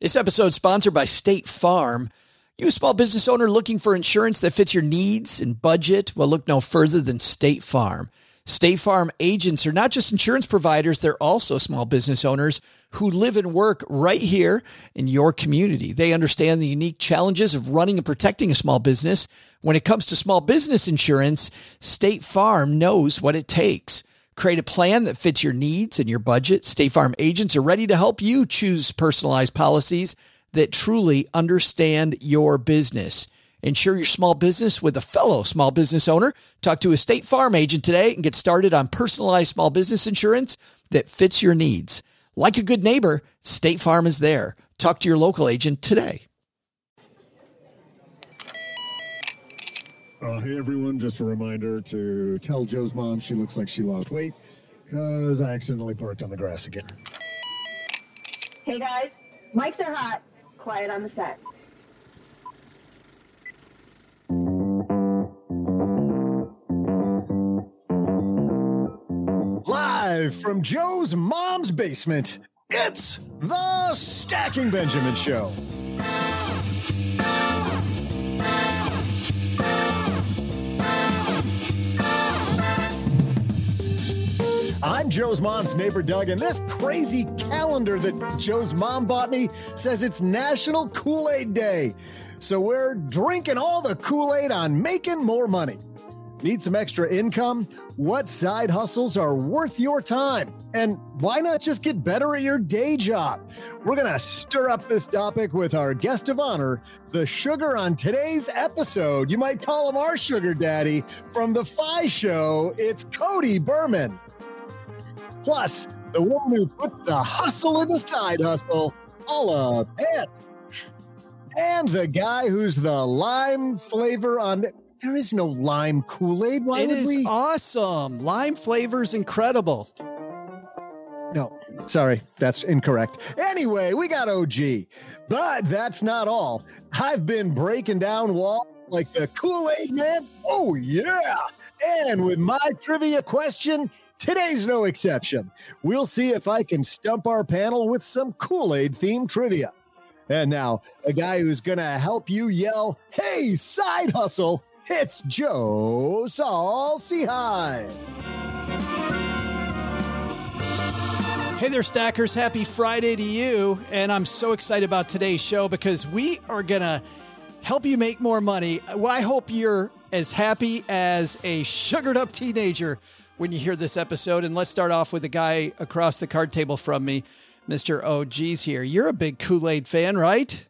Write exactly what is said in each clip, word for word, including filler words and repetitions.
This episode is sponsored by State Farm. You a small business owner looking for insurance that fits your needs and budget? Well, look no further than State Farm. State Farm agents are not just insurance providers, they're also small business owners who live and work right here in your community. They understand the unique challenges of running and protecting a small business. When it comes to small business insurance, State Farm knows what it takes. Create a plan that fits your needs and your budget. State Farm agents are ready to help you choose personalized policies that truly understand your business. Insure your small business with a fellow small business owner. Talk to a State Farm agent today and get started on personalized small business insurance that fits your needs. Like a good neighbor, State Farm is there. Talk to your local agent today. Uh, hey everyone, just a reminder to tell Joe's mom she looks like she lost weight because I accidentally parked on the grass again. Hey guys, mics are hot. Quiet on the set. Live from Joe's mom's basement, it's the Stacking Benjamin Show. I'm Joe's mom's neighbor, Doug, and this crazy calendar that Joe's mom bought me says it's National Kool-Aid Day. So we're drinking all the Kool-Aid on making more money. Need some extra income? What side hustles are worth your time? And why not just get better at your day job? We're going to stir up this topic with our guest of honor, the sugar on today's episode. You might call him our sugar daddy from the Phi Show. It's Cody Berman. Plus, the woman who puts the hustle in the side hustle, Paula Pant. And the guy who's the lime flavor on... There is no lime Kool-Aid. Why It would is we... awesome. Lime flavor's incredible. No, sorry, that's incorrect. Anyway, we got O G. But that's not all. I've been breaking down walls like the Kool-Aid man. Oh, yeah. And with my trivia question, today's no exception. We'll see if I can stump our panel with some Kool-Aid themed trivia. And now, a guy who's going to help you yell, "Hey, side hustle," it's Joe Saul-Sehy. Hey there, Stackers. Happy Friday to you. And I'm so excited about today's show because we are going to help you make more money. Well, I hope you're as happy as a sugared up teenager when you hear this episode. And let's start off with the guy across the card table from me, Mister O G's here. You're a big Kool-Aid fan, right?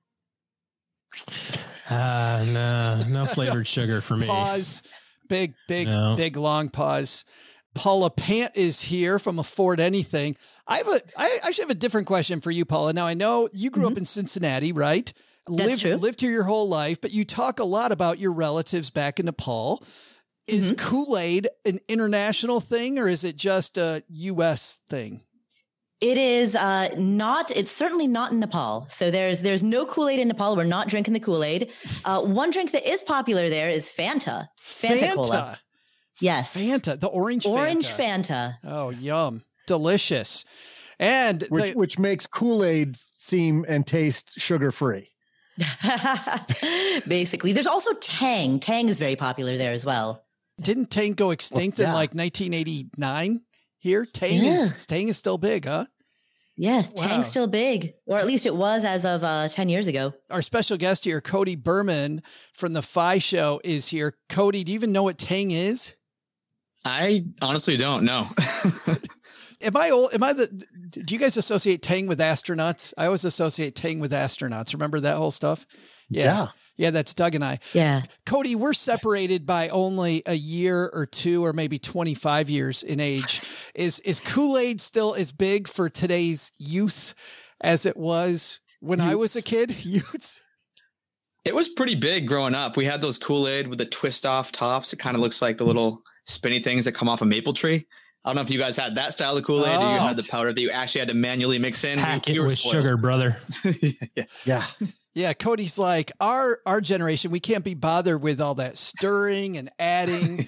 Uh, no, no flavored sugar for me. Pause. Big, big, No. big, long pause. Paula Pant is here from Afford Anything. I have a, I actually have a different question for you, Paula. Now, I know you grew mm-hmm. up in Cincinnati, right? That's lived, true. Lived here your whole life, but you talk a lot about your relatives back in Nepal. Is Mm-hmm. Kool-Aid an international thing or is it just a U S thing? It is uh, not, it's certainly not in Nepal. So there's there's no Kool-Aid in Nepal. We're not drinking the Kool-Aid. Uh, one drink that is popular there is Fanta. Fanta, Fanta. Cola. Yes. Fanta, the orange Fanta. Orange Fanta. Oh, yum. Delicious. And Which, the, which makes Kool-Aid seem and taste sugar-free. Basically. There's also Tang. Tang is very popular there as well. didn't Tang go extinct Well, yeah. in like nineteen eighty-nine here? Tang Yeah. is Tang is still big, huh? Yes, Wow. Tang's still big, or at least it was as of uh, ten years ago. Our special guest here, Cody Berman from the Phi Show, is here. Cody, do you even know what Tang is? I honestly don't know. Am I old? Am I the? Do you guys associate Tang with astronauts? I always associate Tang with astronauts. Remember that whole stuff? Yeah. Yeah. Yeah, that's Doug and I. Yeah. Cody, we're separated by only a year or two, or maybe twenty-five years in age. Is is Kool-Aid still as big for today's youth as it was when I was a kid? Youths. It was pretty big growing up. We had those Kool-Aid with the twist off tops. It kind of looks like the little spinny things that come off a maple tree. I don't know if you guys had that style of Kool-Aid or you Oh. had the powder that you actually had to manually mix in. Pack We it were with spoiled. sugar, brother. yeah. Yeah. Yeah, Cody's like, our our generation, we can't be bothered with all that stirring and adding.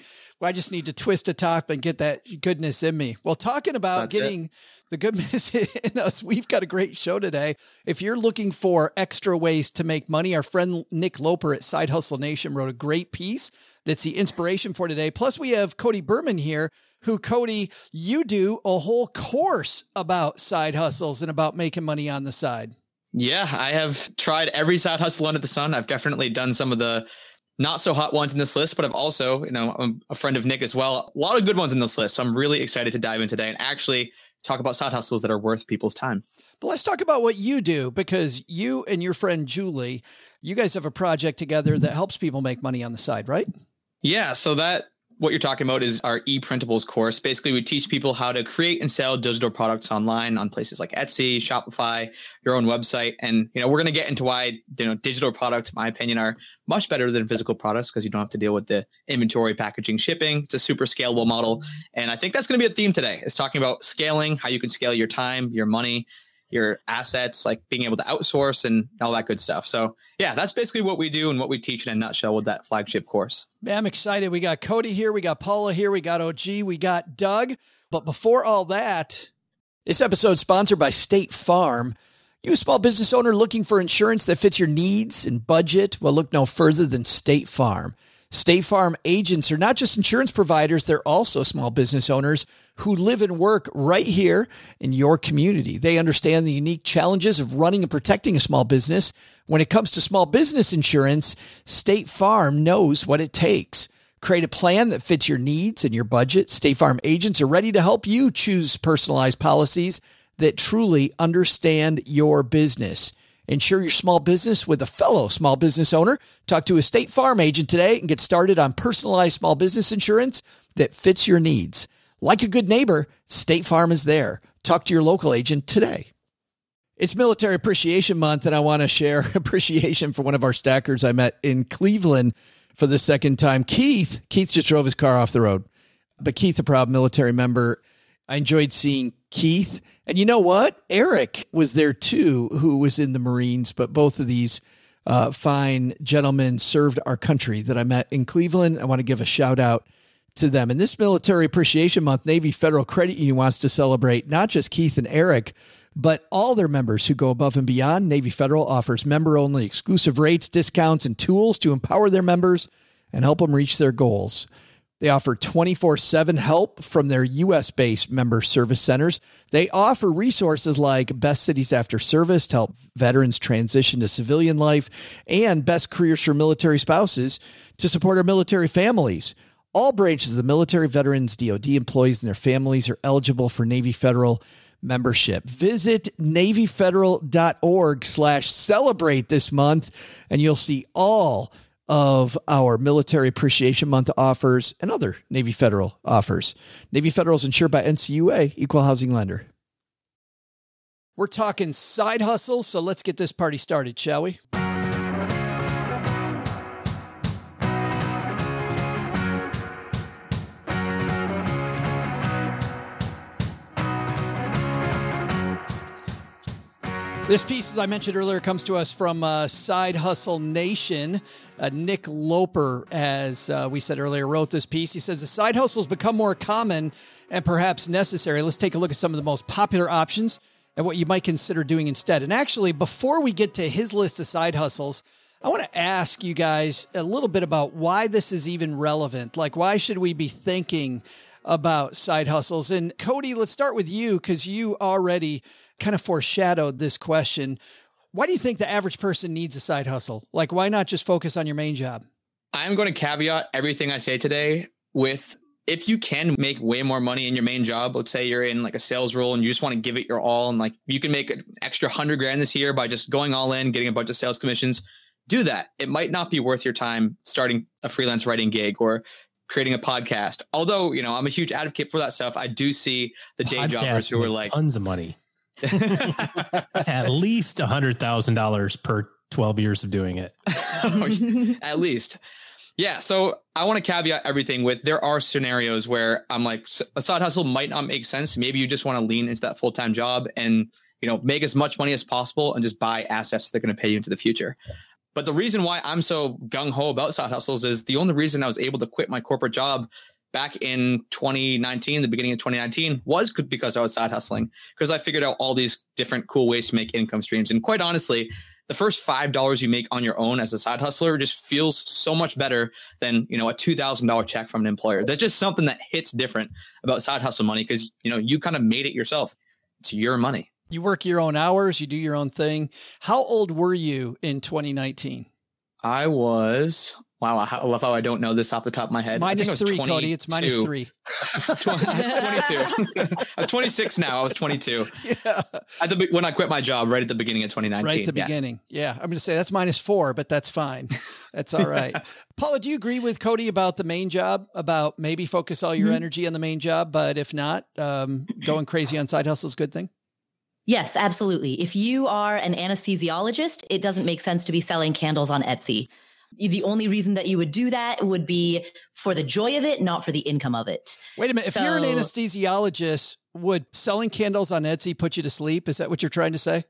Well, I just need to twist a top and get that goodness in me. Well, talking about That's getting it. the goodness in us, we've got a great show today. If you're looking for extra ways to make money, our friend Nick Loper at Side Hustle Nation wrote a great piece that's the inspiration for today. Plus, we have Cody Berman here, who, Cody, you do a whole course about side hustles and about making money on the side. Yeah, I have tried every side hustle under the sun. I've definitely done some of the not so hot ones in this list, but I've also, you know, I'm a friend of Nick as well. A lot of good ones in this list. So I'm really excited to dive in today and actually talk about side hustles that are worth people's time. But let's talk about what you do, because you and your friend Julie, you guys have a project together that helps people make money on the side, right? Yeah. So that what you're talking about is our ePrintables course. Basically, we teach people how to create and sell digital products online on places like Etsy, Shopify, your own website. And, you know, we're going to get into why, you know, digital products, in my opinion, are much better than physical products because you don't have to deal with the inventory, packaging, shipping. It's a super scalable model. And I think that's going to be a theme today. It's talking about scaling, how you can scale your time, your money, your assets, like being able to outsource and all that good stuff. So yeah, that's basically what we do and what we teach in a nutshell with that flagship course. Man, I'm excited. We got Cody here. We got Paula here. We got O G. We got Doug. But before all that, this episode is sponsored by State Farm. You a small business owner looking for insurance that fits your needs and budget? Well, look no further than State Farm. State Farm agents are not just insurance providers, they're also small business owners who live and work right here in your community. They understand the unique challenges of running and protecting a small business. When it comes to small business insurance, State Farm knows what it takes. Create a plan that fits your needs and your budget. State Farm agents are ready to help you choose personalized policies that truly understand your business. Insure your small business with a fellow small business owner. Talk to a State Farm agent today and get started on personalized small business insurance that fits your needs. Like a good neighbor, State Farm is there. Talk to your local agent today. It's Military Appreciation Month, and I want to share appreciation for one of our stackers I met in Cleveland for the second time. Keith, Keith just drove his car off the road, but Keith, a proud military member. I enjoyed seeing Keith. And you know what? Eric was there too, who was in the Marines, but both of these uh, fine gentlemen served our country that I met in Cleveland. I want to give a shout out to them. And this Military Appreciation Month, Navy Federal Credit Union wants to celebrate not just Keith and Eric, but all their members who go above and beyond. Navy Federal offers member-only exclusive rates, discounts, and tools to empower their members and help them reach their goals. They offer twenty-four seven help from their U S-based member service centers. They offer resources like Best Cities After Service to help veterans transition to civilian life and Best Careers for Military Spouses to support our military families. All branches of the military, veterans, D O D employees, and their families are eligible for Navy Federal membership. Visit NavyFederal.org slash celebrate this month, and you'll see all of our Military Appreciation Month offers and other Navy Federal offers. Navy Federal is insured by N C U A, Equal Housing Lender. We're talking side hustles, so let's get this party started, shall we? This piece, as I mentioned earlier, comes to us from uh, Side Hustle Nation. Uh, Nick Loper, as uh, we said earlier, wrote this piece. He says, as side hustles become more common and perhaps necessary, let's take a look at some of the most popular options and what you might consider doing instead. And actually, before we get to his list of side hustles, I want to ask you guys a little bit about why this is even relevant. Like, why should we be thinking about side hustles? And Cody, let's start with you, because you already kind of foreshadowed this question. Why do you think the average person needs a side hustle? Like, why not just focus on your main job? I'm going to caveat everything I say today with, if you can make way more money in your main job, let's say you're in like a sales role and you just want to give it your all, and like you can make an extra hundred grand this year by just going all in, getting a bunch of sales commissions, do that. It might not be worth your time starting a freelance writing gig or creating a podcast. Although, you know, I'm a huge advocate for that stuff. I do see the day jobbers who are like tons of money. At least a hundred thousand dollars per twelve years of doing it. At least. Yeah. So I want to caveat everything with, there are scenarios where I'm like, a side hustle might not make sense. Maybe you just want to lean into that full-time job and, you know, make as much money as possible and just buy assets that are going to pay you into the future. But the reason why I'm so gung ho about side hustles is the only reason I was able to quit my corporate job back in twenty nineteen, the beginning of twenty nineteen, was because I was side hustling, because I figured out all these different cool ways to make income streams. And quite honestly, the first five dollars you make on your own as a side hustler just feels so much better than, you know, a two thousand dollars check from an employer. That's just something that hits different about side hustle money, because, you know, you kind of made it yourself. It's your money. You work your own hours, you do your own thing. How old were you in twenty nineteen? I was, wow, I love how I don't know this off the top of my head. Minus three, Cody. It's minus three. twenty-two. I'm twenty-six now. I was twenty-two. Yeah. At the, when I quit my job right at the beginning of twenty nineteen. Right at the yeah. beginning. Yeah. I'm going to say that's minus four, but that's fine. That's all right. Paula, do you agree with Cody about the main job, about maybe focus all your mm-hmm. energy on the main job, but if not, um, going crazy on side hustle is a good thing? Yes, absolutely. If you are an anesthesiologist, it doesn't make sense to be selling candles on Etsy. The only reason that you would do that would be for the joy of it, not for the income of it. Wait a minute. So, if you're an anesthesiologist, would selling candles on Etsy put you to sleep? Is that what you're trying to say?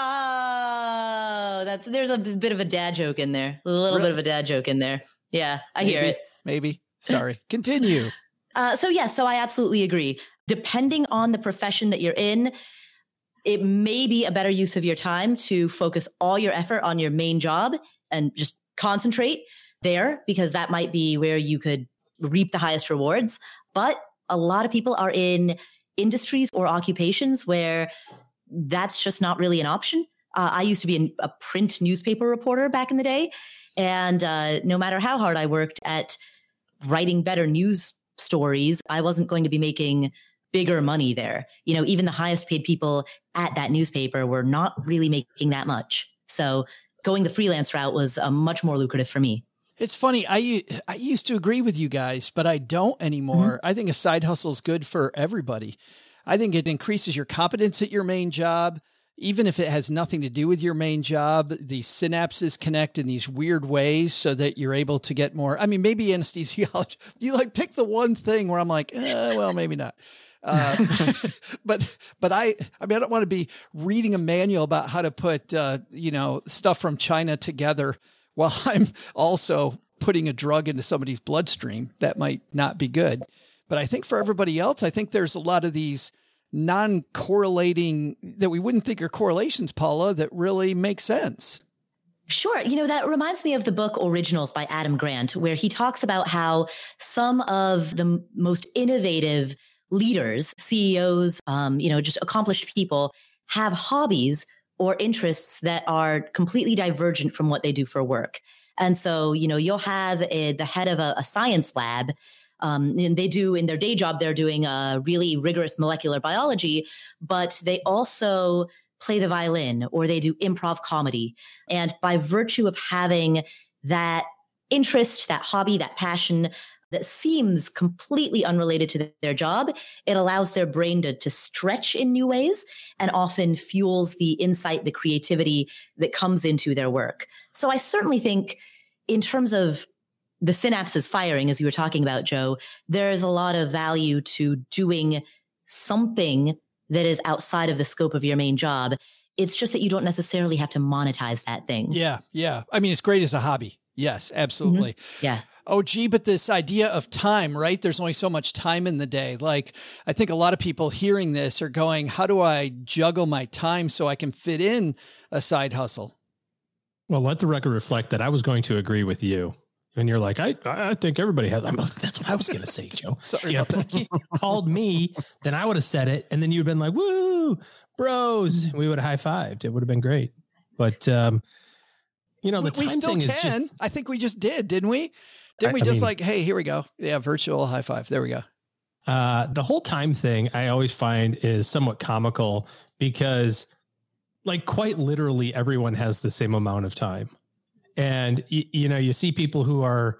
Oh, that's, there's a bit of a dad joke in there. A little really? bit of a dad joke in there. Yeah, I maybe, hear it. Maybe. Sorry. Continue. Uh, so yes, so I absolutely agree. Depending on the profession that you're in, it may be a better use of your time to focus all your effort on your main job and just concentrate there, because that might be where you could reap the highest rewards. But a lot of people are in industries or occupations where that's just not really an option. Uh, I used to be a print newspaper reporter back in the day. And uh, no matter how hard I worked at writing better news stories, I wasn't going to be making bigger money there. You know, even the highest paid people at that newspaper were not really making that much. So going the freelance route was uh, much more lucrative for me. It's funny. I, I used to agree with you guys, but I don't anymore. Mm-hmm. I think a side hustle is good for everybody. I think it increases your competence at your main job. Even if it has nothing to do with your main job, these synapses connect in these weird ways so that you're able to get more. I mean, maybe anesthesiology, you like pick the one thing where I'm like, eh, well, maybe not. Uh, but, but I, I mean, I don't want to be reading a manual about how to put, uh, you know, stuff from China together while I'm also putting a drug into somebody's bloodstream. That might not be good. But I think for everybody else, I think there's a lot of these non-correlating that we wouldn't think are correlations, Paula, that really make sense. Sure. You know, that reminds me of the book Originals by Adam Grant, where he talks about how some of the m- most innovative leaders, C E Os, um, you know, just accomplished people have hobbies or interests that are completely divergent from what they do for work. And so, you know, you'll have a, the head of a, a science lab, um, and they do in their day job, they're doing a really rigorous molecular biology, but they also play the violin or they do improv comedy. And by virtue of having that interest, that hobby, that passion, that seems completely unrelated to their job, it allows their brain to, to stretch in new ways and often fuels the insight, the creativity that comes into their work. So I certainly think in terms of the synapses firing, as you were talking about, Joe, there is a lot of value to doing something that is outside of the scope of your main job. It's just that you don't necessarily have to monetize that thing. Yeah, yeah. I mean, it's great as a hobby. Yes, absolutely. Mm-hmm. Yeah. Oh, gee, but this idea of time, right? There's only so much time in the day. Like, I think a lot of people hearing this are going, how do I juggle my time so I can fit in a side hustle? Well, let the record reflect that I was going to agree with you. And you're like, I I think everybody has. I'm like, that's what I was going to say, Joe. Sorry yeah, about that. If you called me, then I would have said it. And then you'd been like, woo, bros. We would have high-fived. It would have been great. But, um, you know, the we, time we still thing can. is just, I think we just did, didn't we? Didn't I, we just I mean, like, hey, here we go. Yeah, virtual high five. There we go. Uh, the whole time thing I always find is somewhat comical because, like, quite literally everyone has the same amount of time. And, y- you know, you see people who are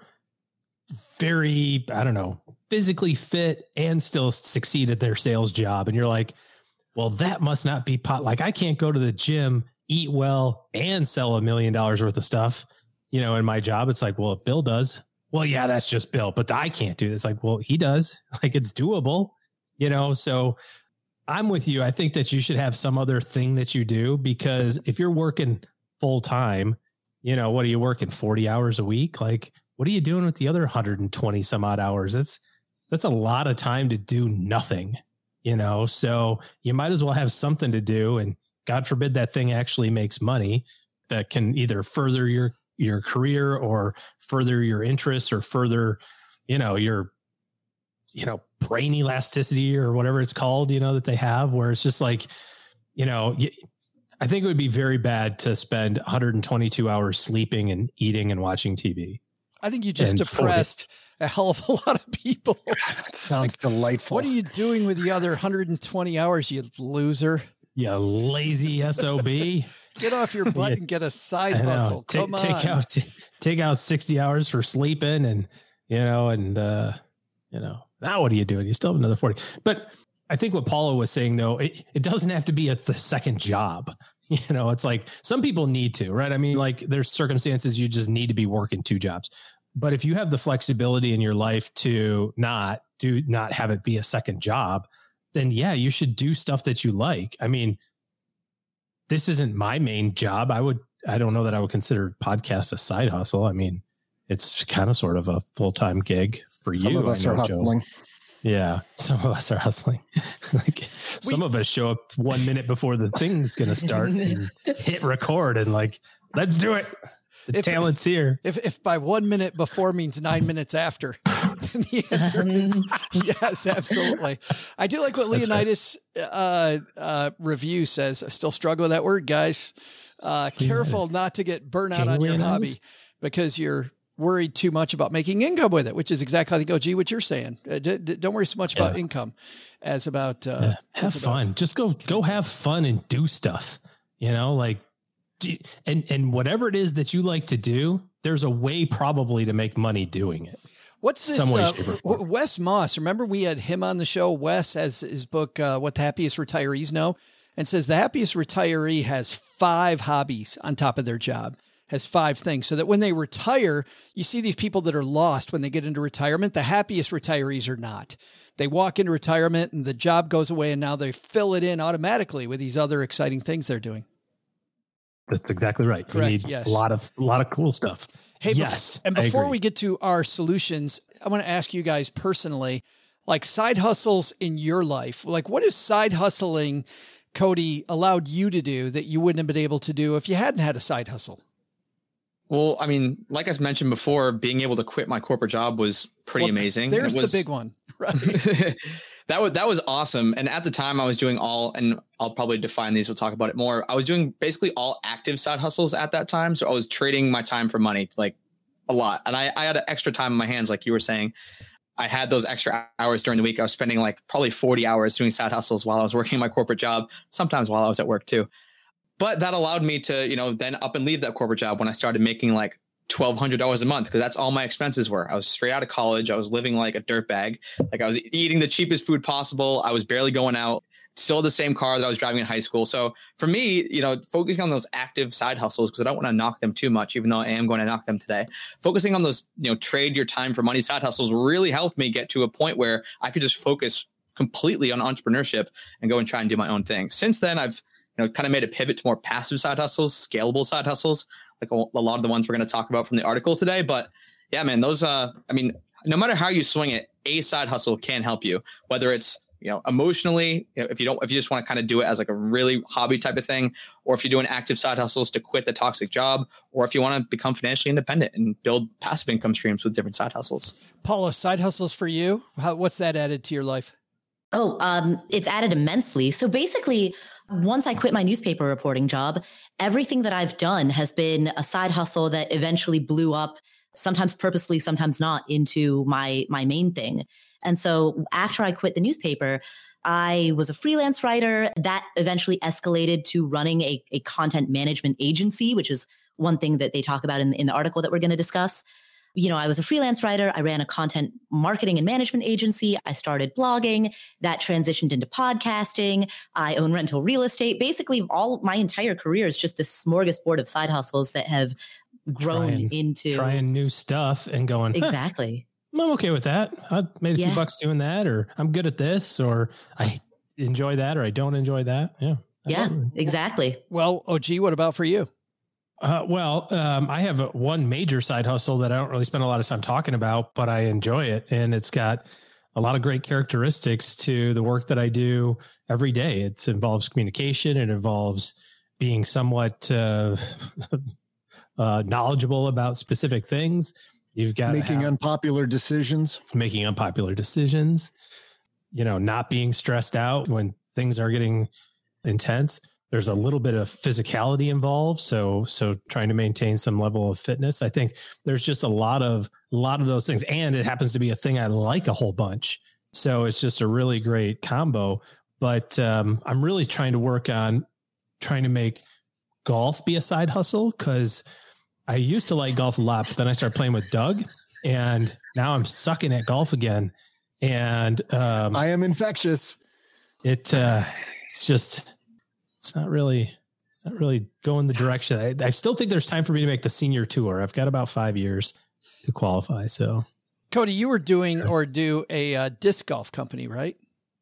very, I don't know, physically fit and still succeed at their sales job. And you're like, well, that must not be pot. Like, I can't go to the gym, eat well, and sell a million dollars worth of stuff, you know, in my job. It's like, well, if Bill does, well, yeah, that's just Bill, but I can't do this. Like, well, he does. Like, it's doable, you know? So I'm with you. I think that you should have some other thing that you do, because if you're working full time, you know, what are you working forty hours a week? Like, what are you doing with the other one hundred twenty some odd hours? That's, that's a lot of time to do nothing, you know? So you might as well have something to do. And God forbid that thing actually makes money that can either further your, your career or further your interests or further, you know, your, you know, brain elasticity or whatever it's called, you know, that they have, where it's just like, you know, I think it would be very bad to spend one hundred twenty-two hours sleeping and eating and watching T V. I think you just And depressed a hell of a lot of people. That sounds delightful. What are you doing with the other one hundred twenty hours, you loser? You lazy S O B. Get off your butt and get a side I know. hustle. Take, Come on. take out, t- take out sixty hours for sleeping and, you know, and, uh, you know, now what are you doing? You still have another forty. But I think what Paula was saying, though, it, it doesn't have to be a the second job. You know, it's like some people need to, right? I mean, like there's circumstances you just need to be working two jobs. But if you have the flexibility in your life to not do, not have it be a second job, then yeah, you should do stuff that you like. I mean, this isn't my main job. I would, I don't know that I would consider podcast a side hustle. I mean, it's kind of sort of a full-time gig for Some you. of us I know, are hustling. Joe. Yeah, some of us are hustling. Like some We- of us show up one minute before the thing's going to start and hit record and like, let's do it. The If- talent's here. If if by one minute before means nine minutes after, then the answer is yes, absolutely. I do like what That's right. Leonidas uh, uh, review says. I still struggle with that word, guys. Uh, careful Leonidas. not to get burnt out King on your Leonidas? hobby because you're worried too much about making income with it, which is exactly, I think, O G, what you're saying. Uh, d- d- don't worry so much about Yeah. income as about uh, Yeah, have as about- fun. Just go, go have fun and do stuff, you know, like, do- and, and whatever it is that you like to do, there's a way probably to make money doing it. What's this? Some way, Uh, shape, or W- form. Wes Moss. Remember we had him on the show. Wes has his book, uh, What the Happiest Retirees Know, and says the happiest retiree has five hobbies on top of their job, has five things, so that when they retire, you see these people that are lost when they get into retirement. The happiest retirees are not. They walk into retirement and the job goes away, and now they fill it in automatically with these other exciting things they're doing. That's exactly right. Correct, You need yes. a lot of, a lot of cool stuff. Hey, bef- yes. and I before agree. we get to our solutions, I want to ask you guys personally, like side hustles in your life, like what is side hustling, Cody, allowed you to do that you wouldn't have been able to do if you hadn't had a side hustle? Well, I mean, like I mentioned before, being able to quit my corporate job was pretty Well, amazing. There's It was- the big one, right? that was that was awesome. And at the time I was doing all, and I'll probably define these, we'll talk about it more. I was doing basically all active side hustles at that time. So I was trading my time for money, like a lot. And I, I had extra time in my hands, like you were saying. I had those extra hours during the week. I was spending like probably forty hours doing side hustles while I was working my corporate job, sometimes while I was at work too. But that allowed me to, you know, then up and leave that corporate job when I started making like twelve hundred dollars a month, because that's all my expenses were. I was straight out of college. I was living like a dirtbag. Like I was eating the cheapest food possible. I was barely going out. Still the same car that I was driving in high school. So for me, you know, focusing on those active side hustles, because I don't want to knock them too much, even though I am going to knock them today. Focusing on those, you know, trade your time for money side hustles really helped me get to a point where I could just focus completely on entrepreneurship and go and try and do my own thing. Since then, I've, you know, kind of made a pivot to more passive side hustles, scalable side hustles, like a, a lot of the ones we're going to talk about from the article today. But yeah, man, those, uh, I mean, no matter how you swing it, a side hustle can help you, whether it's, you know, emotionally, you know, if you don't, if you just want to kind of do it as like a really hobby type of thing, or if you're doing active side hustles to quit the toxic job, or if you want to become financially independent and build passive income streams with different side hustles. Paula, side hustles for you? How, what's that added to your life? Oh, um, it's added immensely. So basically, once I quit my newspaper reporting job, everything that I've done has been a side hustle that eventually blew up, sometimes purposely, sometimes not, into my my main thing. And so after I quit the newspaper, I was a freelance writer. That eventually escalated to running a, a content management agency, which is one thing that they talk about in, in the article that we're going to discuss. You know, I was a freelance writer. I ran a content marketing and management agency. I started blogging. That transitioned into podcasting. I own rental real estate. Basically, all my entire career is just this smorgasbord of side hustles that have grown Trying- into trying new stuff and going, huh, exactly. I'm okay with that. I made a Yeah. few bucks doing that, or I'm good at this, or I enjoy that, or I don't enjoy that. Yeah. Yeah, exactly. Well, O G, what about for you? Uh, well, um, I have a, one major side hustle that I don't really spend a lot of time talking about, but I enjoy it. And it's got a lot of great characteristics to the work that I do every day. It involves communication. It involves being somewhat uh, uh, knowledgeable about specific things. You've got making have, unpopular decisions, making unpopular decisions, you know, not being stressed out when things are getting intense. There's a little bit of physicality involved. So, so trying to maintain some level of fitness. I think there's just a lot of, a lot of those things. And it happens to be a thing I like a whole bunch. So it's just a really great combo, but um, I'm really trying to work on trying to make golf be a side hustle. Cause I used to like golf a lot, but then I started playing with Doug and now I'm sucking at golf again. And um, I am infectious. It uh, it's just, It's not really, it's not really going the direction. I, I still think there's time for me to make the senior tour. I've got about five years to qualify. So, Cody, you were doing or do a uh, disc golf company, right?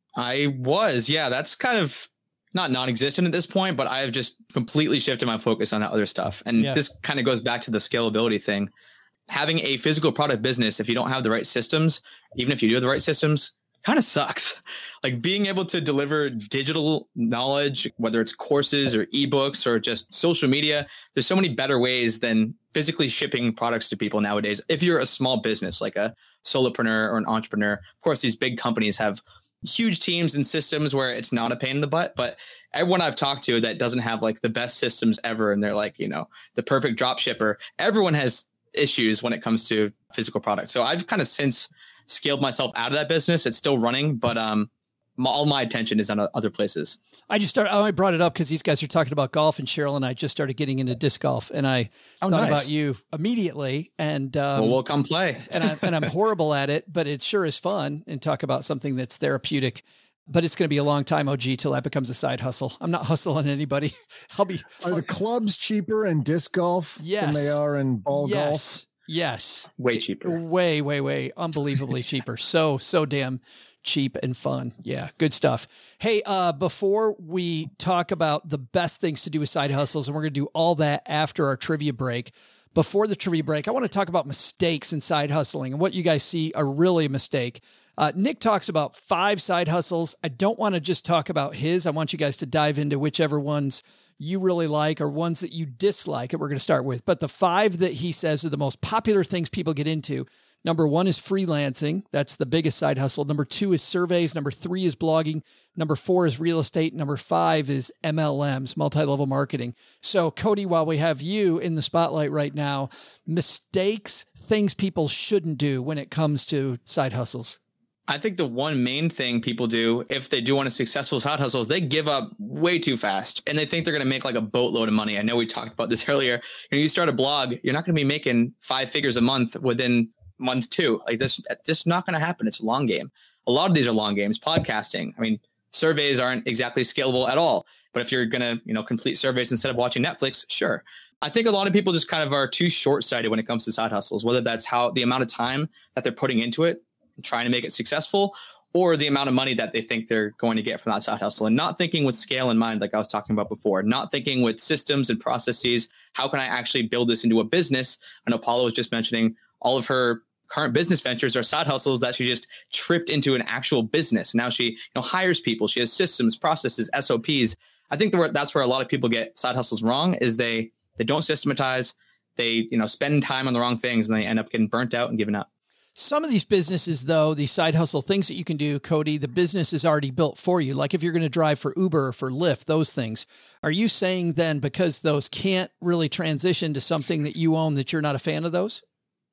I was, yeah. That's kind of not non-existent at this point, but I have just completely shifted my focus on that other stuff. And yeah. This kind of goes back to the scalability thing. Having a physical product business, if you don't have the right systems, even if you do have the right systems, kind of sucks. Like being able to deliver digital knowledge, whether it's courses or ebooks or just social media, there's so many better ways than physically shipping products to people nowadays. If you're a small business, like a solopreneur or an entrepreneur, of course, these big companies have huge teams and systems where it's not a pain in the butt, but everyone I've talked to that doesn't have like the best systems ever, and they're like, you know, the perfect drop shipper, everyone has issues when it comes to physical products. So I've kind of since scaled myself out of that business. It's still running, but um, my, all my attention is on other places. I just started, I brought it up because these guys are talking about golf, and Cheryl and I just started getting into disc golf, and I oh, thought nice. about you immediately. And um, well, we'll come play. and, I, and I'm horrible at it, but it sure is fun, and talk about something that's therapeutic. But it's going to be a long time, O G, till that becomes a side hustle. I'm not hustling anybody. I'll be. Are the clubs cheaper in disc golf yes. than they are in ball yes. golf? Yes. Way cheaper. Way, way, way. Unbelievably cheaper. So, so damn cheap and fun. Yeah. Good stuff. Hey, uh, before we talk about the best things to do with side hustles, and we're going to do all that after our trivia break, before the trivia break, I want to talk about mistakes in side hustling and what you guys see are really a mistake. Uh, Nick talks about five side hustles. I don't want to just talk about his. I want you guys to dive into whichever ones you really like or ones that you dislike that we're going to start with. But the five that he says are the most popular things people get into. Number one is freelancing. That's the biggest side hustle. Number two is surveys. Number three is blogging. Number four is real estate. Number five is M L Ms, multi-level marketing. So Cody, while we have you in the spotlight right now, mistakes, things people shouldn't do when it comes to side hustles. I think the one main thing people do if they do want a successful side hustle is they give up way too fast, and they think they're going to make like a boatload of money. I know we talked about this earlier. You know, you start a blog, you're not going to be making five figures a month within month two. Like this, this is not going to happen. It's a long game. A lot of these are long games. Podcasting, I mean, surveys aren't exactly scalable at all. But if you're going to, you know, complete surveys instead of watching Netflix, sure. I think a lot of people just kind of are too short-sighted when it comes to side hustles, whether that's how the amount of time that they're putting into it, trying to make it successful, or the amount of money that they think they're going to get from that side hustle, and not thinking with scale in mind, like I was talking about before, not thinking with systems and processes. How can I actually build this into a business? I know Paula was just mentioning all of her current business ventures are side hustles that she just tripped into an actual business. Now she, you know, hires people. She has systems, processes, S O Ps. I think that's where a lot of people get side hustles wrong, is they, they don't systematize. They, you know, spend time on the wrong things, and they end up getting burnt out and giving up. Some of these businesses, though, these side hustle things that you can do, Cody, the business is already built for you. Like if you're going to drive for Uber or for Lyft, those things. Are you saying then because those can't really transition to something that you own, that you're not a fan of those?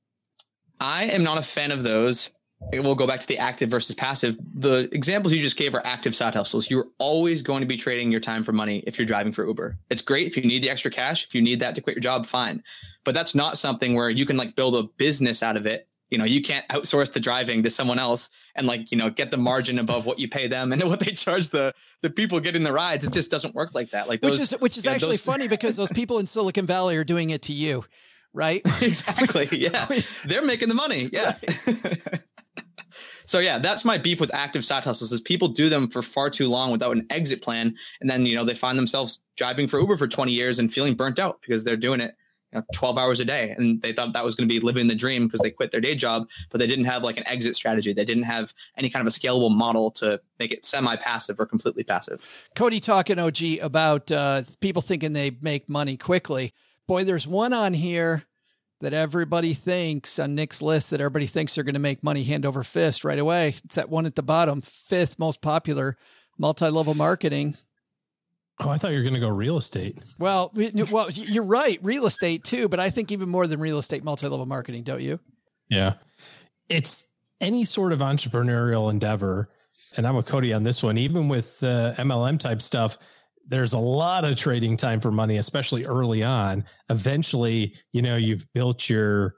I am not a fan of those. We'll go back to the active versus passive. The examples you just gave are active side hustles. You're always going to be trading your time for money if you're driving for Uber. It's great if you need the extra cash. If you need that to quit your job, fine. But that's not something where you can like build a business out of it. You know, you can't outsource the driving to someone else and like, you know, get the margin above what you pay them and what they charge the the people getting the rides. It just doesn't work like that. Like those, which is which is you know, actually those... funny because those people in Silicon Valley are doing it to you, right? Exactly. Yeah, they're making the money. Yeah. Right. So yeah, that's my beef with active side hustles is people do them for far too long without an exit plan, and then you know they find themselves driving for Uber for twenty years and feeling burnt out because they're doing it you know, twelve hours a day. And they thought that was going to be living the dream because they quit their day job, but they didn't have like an exit strategy. They didn't have any kind of a scalable model to make it semi-passive or completely passive. Cody talking, O G, about uh, people thinking they make money quickly. Boy, there's one on here that everybody thinks on Nick's list that everybody thinks they're going to make money hand over fist right away. It's that one at the bottom, fifth most popular, multi-level marketing. Oh, I thought you were going to go real estate. Well, well, you're right. Real estate too, but I think even more than real estate, multi-level marketing, don't you? Yeah. It's any sort of entrepreneurial endeavor. And I'm with Cody on this one, even with uh, M L M type stuff. There's a lot of trading time for money, especially early on. Eventually, you know, you've built your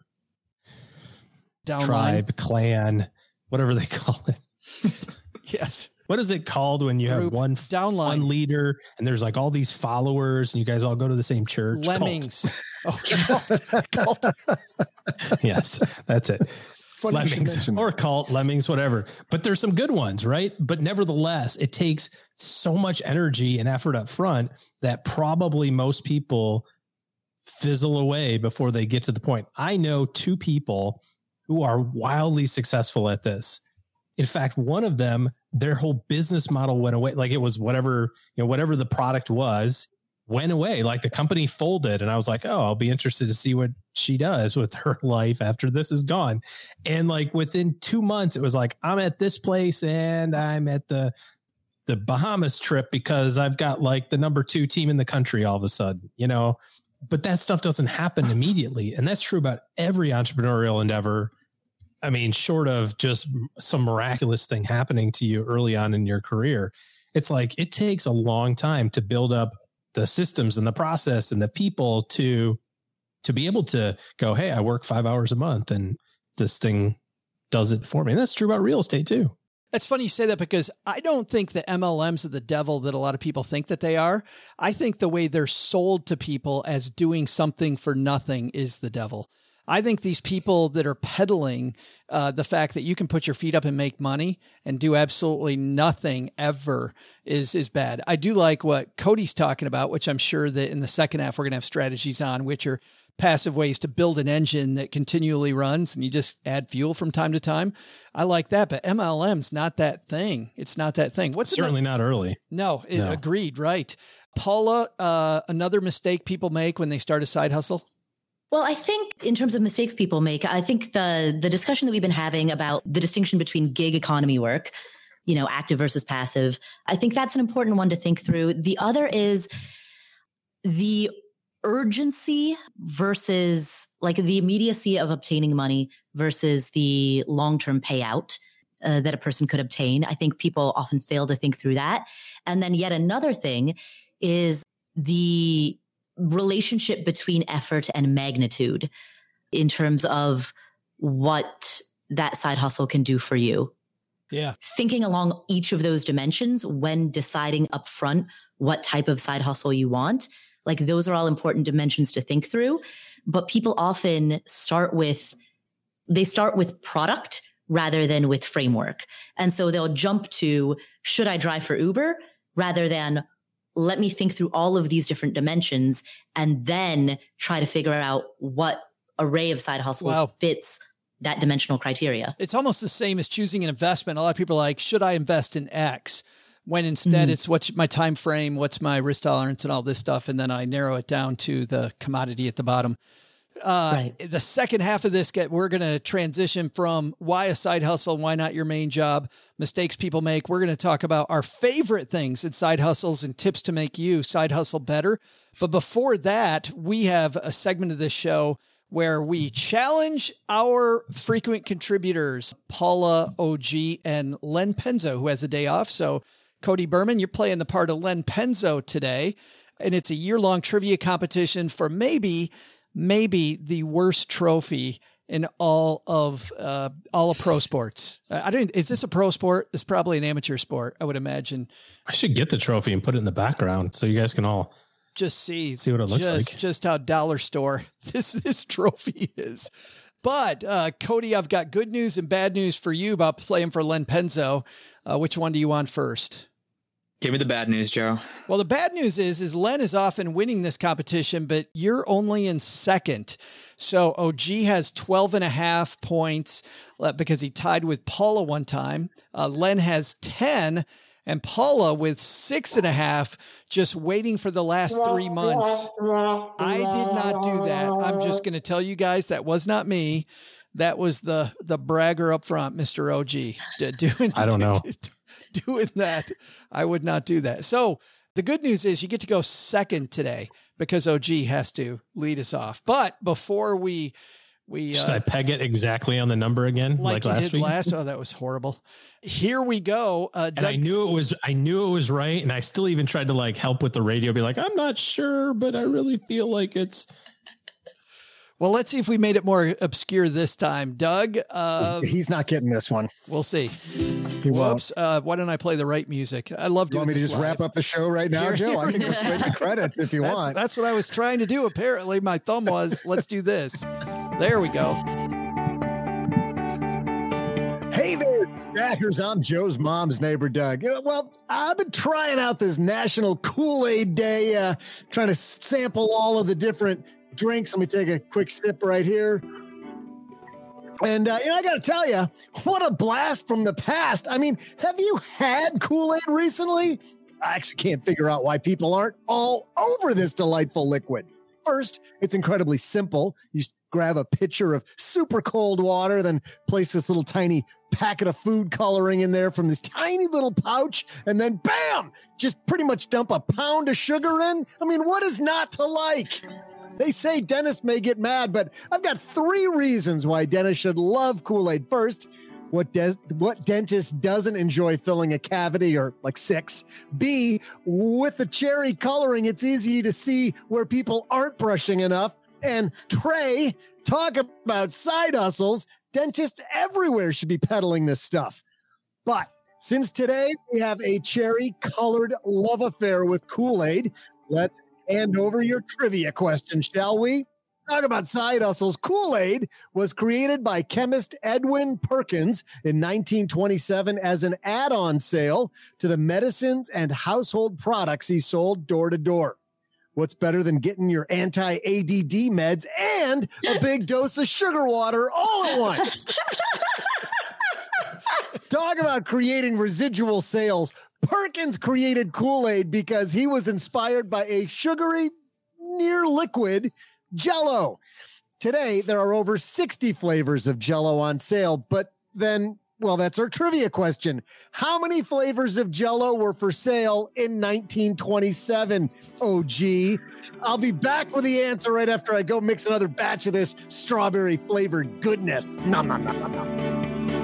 Downline. Tribe, clan, whatever they call it. Yes. What is it called when you Group, have one downline, one leader and there's like all these followers and you guys all go to the same church? Lemmings. Cult. Oh, cult. Cult. Yes, that's it. Funny Lemmings or cult, lemmings, whatever. But there's some good ones, right? But nevertheless, it takes so much energy and effort up front that probably most people fizzle away before they get to the point. I know two people who are wildly successful at this. In fact, one of them, their whole business model went away. Like it was whatever, you know, whatever the product was went away. Like the company folded. And I was like, oh, I'll be interested to see what she does with her life after this is gone. And like within two months, it was like, I'm at this place and I'm at the, the Bahamas trip because I've got like the number two team in the country all of a sudden, you know, but that stuff doesn't happen immediately. And that's true about every entrepreneurial endeavor. I mean, short of just some miraculous thing happening to you early on in your career, it's like it takes a long time to build up the systems and the process and the people to to be able to go, hey, I work five hours a month and this thing does it for me. And that's true about real estate too. That's funny you say that because I don't think the M L Ms are the devil that a lot of people think that they are. I think the way they're sold to people as doing something for nothing is the devil. I think these people that are peddling uh, the fact that you can put your feet up and make money and do absolutely nothing ever is is bad. I do like what Cody's talking about, which I'm sure that in the second half we're going to have strategies on, which are passive ways to build an engine that continually runs and you just add fuel from time to time. I like that, but M L M's not that thing. It's not that thing. What's certainly not early. No, it, no, agreed. Right. Paula, uh, another mistake people make when they start a side hustle. Well, I think in terms of mistakes people make, I think the the discussion that we've been having about the distinction between gig economy work, you know, active versus passive, I think that's an important one to think through. The other is the urgency versus like the immediacy of obtaining money versus the long-term payout uh, that a person could obtain. I think people often fail to think through that. And then yet another thing is the relationship between effort and magnitude in terms of what that side hustle can do for you. Yeah. Thinking along each of those dimensions when deciding upfront what type of side hustle you want, like those are all important dimensions to think through. But people often start with, they start with product rather than with framework. And so they'll jump to, should I drive for Uber rather than let me think through all of these different dimensions and then try to figure out what array of side hustles wow. fits that dimensional criteria. It's almost the same as choosing an investment. A lot of people are like, should I invest in X? When instead mm-hmm. it's what's my time frame, what's my risk tolerance and all this stuff. And then I narrow it down to the commodity at the bottom. Uh, right. The second half of this, get we're going to transition from why a side hustle, why not your main job, mistakes people make. We're going to talk about our favorite things in side hustles and tips to make you side hustle better. But before that, we have a segment of this show where we challenge our frequent contributors, Paula, O G, and Len Penzo, who has a day off. So Cody Berman, you're playing the part of Len Penzo today. And it's a year-long trivia competition for maybe maybe the worst trophy in all of uh, all of pro sports. I don't. Is this a pro sport? It's probably an amateur sport, I would imagine. I should get the trophy and put it in the background so you guys can all just see see what it looks just, like. Just how dollar store this this trophy is. But uh, Cody, I've got good news and bad news for you about playing for Len Penzo. Uh, which one do you want first? Give me the bad news, Joe. Well, the bad news is, is Len is often winning this competition, but you're only in second. So O G has twelve and a half points because he tied with Paula one time. Uh, Len has ten and Paula with six and a half, just waiting for the last three months. I did not do that. I'm just going to tell you guys that was not me. That was the, the bragger up front, Mister O G. Doing, I don't know. Doing that. I would not do that. So the good news is you get to go second today because O G has to lead us off. But before we, we, should uh, I peg it exactly on the number again? Like, like you last did week? last. Oh, that was horrible. Here we go. Uh, and Doug, I knew it was, I knew it was right. And I still even tried to like help with the radio, be like, I'm not sure, but I really feel like it's. Well, let's see if we made it more obscure this time. Doug, uh, he's not getting this one. We'll see. He Whoops. Uh, why don't I play the right music? I love you doing want me to this just live. wrap up the show right now, Here, Joe? here I can we go go. straight to credits if you that's, want. That's what I was trying to do. Apparently, my thumb was, let's do this. There we go. Hey there, Stackers. I'm Joe's mom's neighbor, Doug. You know, well, I've been trying out this National Kool-Aid Day, uh, trying to sample all of the different drinks. Let me take a quick sip right here. And, uh, and I got to tell you, what a blast from the past. I mean, have you had Kool-Aid recently? I actually can't figure out why people aren't all over this delightful liquid. First, it's incredibly simple. You grab a pitcher of super cold water, then place this little tiny packet of food coloring in there from this tiny little pouch, and then bam, just pretty much dump a pound of sugar in. I mean, what is not to like? They say dentists may get mad, but I've got three reasons why dentists should love Kool-Aid. First, what des- what dentist doesn't enjoy filling a cavity, or like six? B, with the cherry coloring, it's easy to see where people aren't brushing enough. And Trey, talk about side hustles. Dentists everywhere should be peddling this stuff. But since today we have a cherry-colored love affair with Kool-Aid, let's hand over your trivia question, shall we? Talk about side hustles. Kool-Aid was created by chemist Edwin Perkins in nineteen twenty-seven as an add-on sale to the medicines and household products he sold door to door. What's better than getting your anti-A D D meds and a big dose of sugar water all at once? Talk about creating residual sales. Perkins created Kool-Aid because he was inspired by a sugary, near liquid Jell-O. Today, there are over sixty flavors of Jell-O on sale, but then, well, that's our trivia question. How many flavors of Jell-O were for sale in nineteen twenty-seven? O G. I'll be back with the answer right after I go mix another batch of this strawberry flavored goodness. Nom, nom, nom, nom, nom.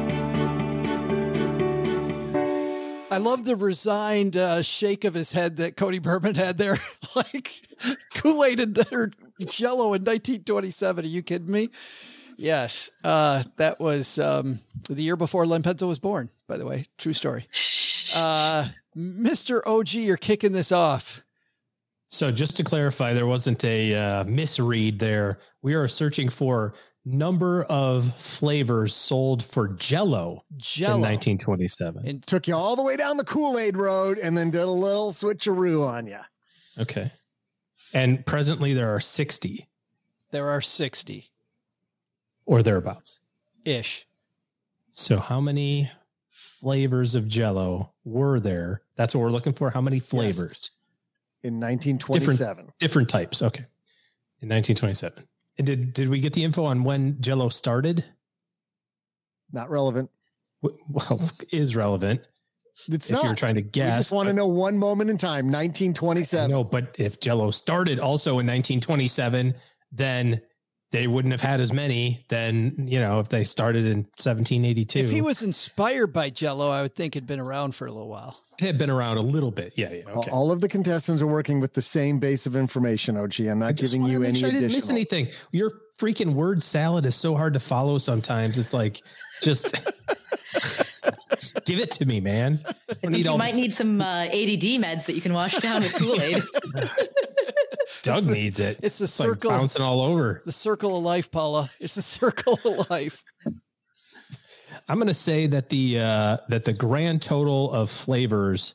I love the resigned uh, shake of his head that Cody Berman had there. Like Kool-Aid and or Jell-O in nineteen twenty-seven. Are you kidding me? Yes. Uh, that was um, the year before Len Penzo was born, by the way. True story. Uh, Mister O G, you're kicking this off. So just to clarify, there wasn't a uh, misread there. We are searching for number of flavors sold for Jell-O, Jell-O. in nineteen twenty-seven. And Took you all the way down the Kool-Aid road and then did a little switcheroo on you. Okay. And presently there are sixty there are sixty or thereabouts. ish. So how many flavors of Jell-O were there? That's what we're looking for. How many flavors? In nineteen twenty-seven. Different, different types. Okay. In nineteen twenty-seven. And did, did we get the info on when Jell-O started? Not relevant. Well, is relevant. It's if not. you're trying to We guess. just want to know one moment in time, nineteen twenty-seven. No, but if Jell-O started also in nineteen twenty-seven, then they wouldn't have had as many. Then, you know, if they started in seventeen eighty-two. If he was inspired by Jell-O, I would think it'd been around for a little while. It had been around a little bit. Yeah, yeah. Okay. All of the contestants are working with the same base of information, O G. I'm not I just giving wanna you make any sure I didn't additional. miss anything. Your freaking word salad is so hard to follow sometimes. It's like, just give it to me, man. I I don't think you all might the- need some uh, A D D meds that you can wash down with Kool-Aid. Doug the- needs it. it's the It's like circle- bouncing all over. It's the circle of life, Paula. It's the circle of life. I'm going to say that the uh, that the grand total of flavors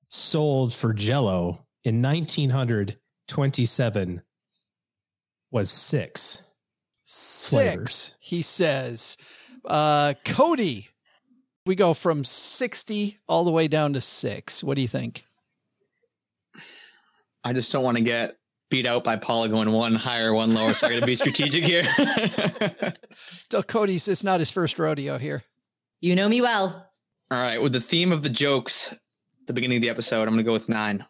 sold for Jell-O in nineteen twenty-seven was six. Six, flavors. He says. Uh, Cody, we go from sixty all the way down to six. What do you think? I just don't want to get beat out by Paula going one higher, one lower. So I got to be strategic here. So Cody's, it's not his first rodeo here. You know me well. All right. With the theme of the jokes at the beginning of the episode, I'm going to go with nine.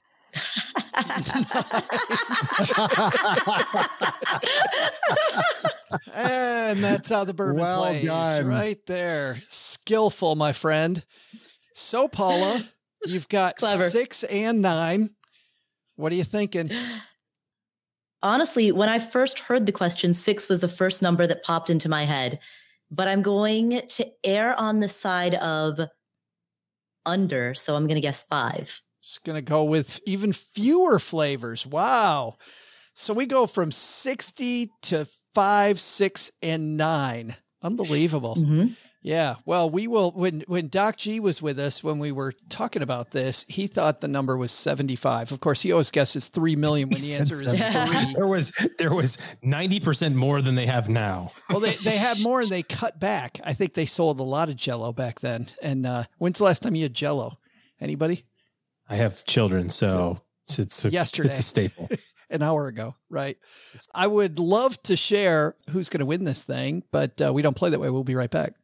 And that's how the bourbon Well plays. done. Right there. Skillful, my friend. So, Paula, you've got Clever. six and nine. What are you thinking? Honestly, when I first heard the question, six was the first number that popped into my head. But I'm going to err on the side of under, so I'm going to guess five. Just going to go with even fewer flavors. Wow. So we go from sixty to five, six, and nine. Unbelievable. Mm-hmm. Yeah. Well, we will, when, when Doc G was with us, when we were talking about this, he thought the number was seventy-five. Of course, he always guesses three million when the answer is three. There was, there was ninety percent more than they have now. Well, they, they have more and they cut back. I think they sold a lot of Jell-O back then. And uh, when's the last time you had Jell-O? Anybody? I have children, so it's, it's a, Yesterday. it's a staple. An hour ago, right? I would love to share who's going to win this thing, but uh, we don't play that way. We'll be right back.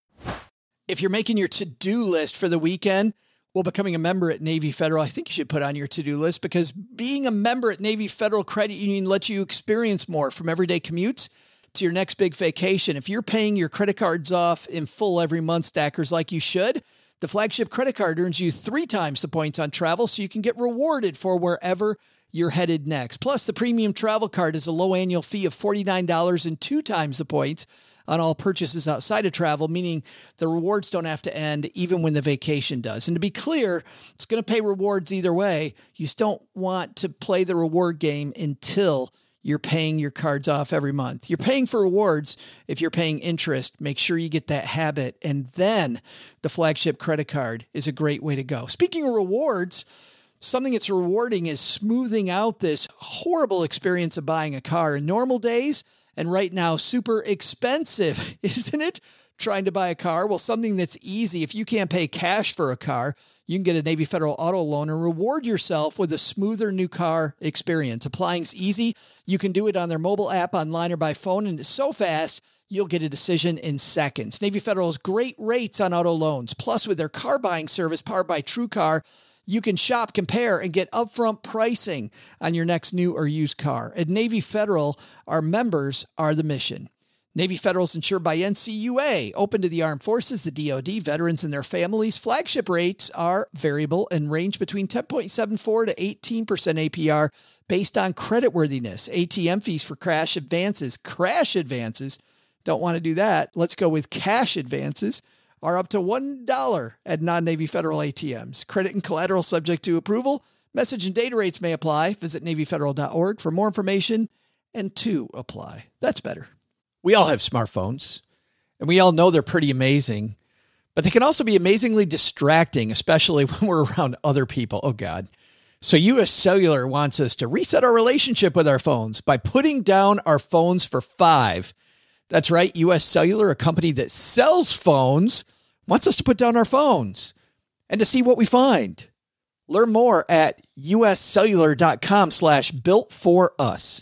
If you're making your to-do list for the weekend, well, becoming a member at Navy Federal, I think you should put on your to-do list, because being a member at Navy Federal Credit Union lets you experience more, from everyday commutes to your next big vacation. If you're paying your credit cards off in full every month, stackers, like you should, the flagship credit card earns you three times the points on travel, so you can get rewarded for wherever you're headed next. Plus, the premium travel card is a low annual fee of forty-nine dollars and two times the points on all purchases outside of travel, meaning the rewards don't have to end even when the vacation does. And to be clear, it's going to pay rewards either way. You just don't want to play the reward game until you're paying your cards off every month. You're paying for rewards. If you're paying interest, make sure you get that habit. And then the flagship credit card is a great way to go. Speaking of rewards, something that's rewarding is smoothing out this horrible experience of buying a car in normal days. And right now, super expensive, isn't it? Trying to buy a car. Well, something that's easy. If you can't pay cash for a car, you can get a Navy Federal auto loan and reward yourself with a smoother new car experience. Applying's easy. You can do it on their mobile app, online, or by phone, and it's so fast, you'll get a decision in seconds. Navy Federal has great rates on auto loans. Plus, with their car buying service powered by TrueCar, you can shop, compare, and get upfront pricing on your next new or used car. At Navy Federal, our members are the mission. Navy Federal is insured by N C U A, open to the Armed Forces, the D O D, veterans and their families. Flagship rates are variable and range between ten point seven four to eighteen percent A P R based on creditworthiness. A T M fees for crash advances. Crash advances. Don't want to do that. Let's go with cash advances. Are up to one dollar at non-Navy Federal A T Ms. Credit and collateral subject to approval. Message and data rates may apply. Visit Navy Federal dot org for more information and to apply. That's better. We all have smartphones, and we all know they're pretty amazing, but they can also be amazingly distracting, especially when we're around other people. Oh, God. So U S Cellular wants us to reset our relationship with our phones by putting down our phones for five. That's right. U S Cellular, a company that sells phones, wants us to put down our phones and to see what we find. Learn more at uscellular.com slash built for us.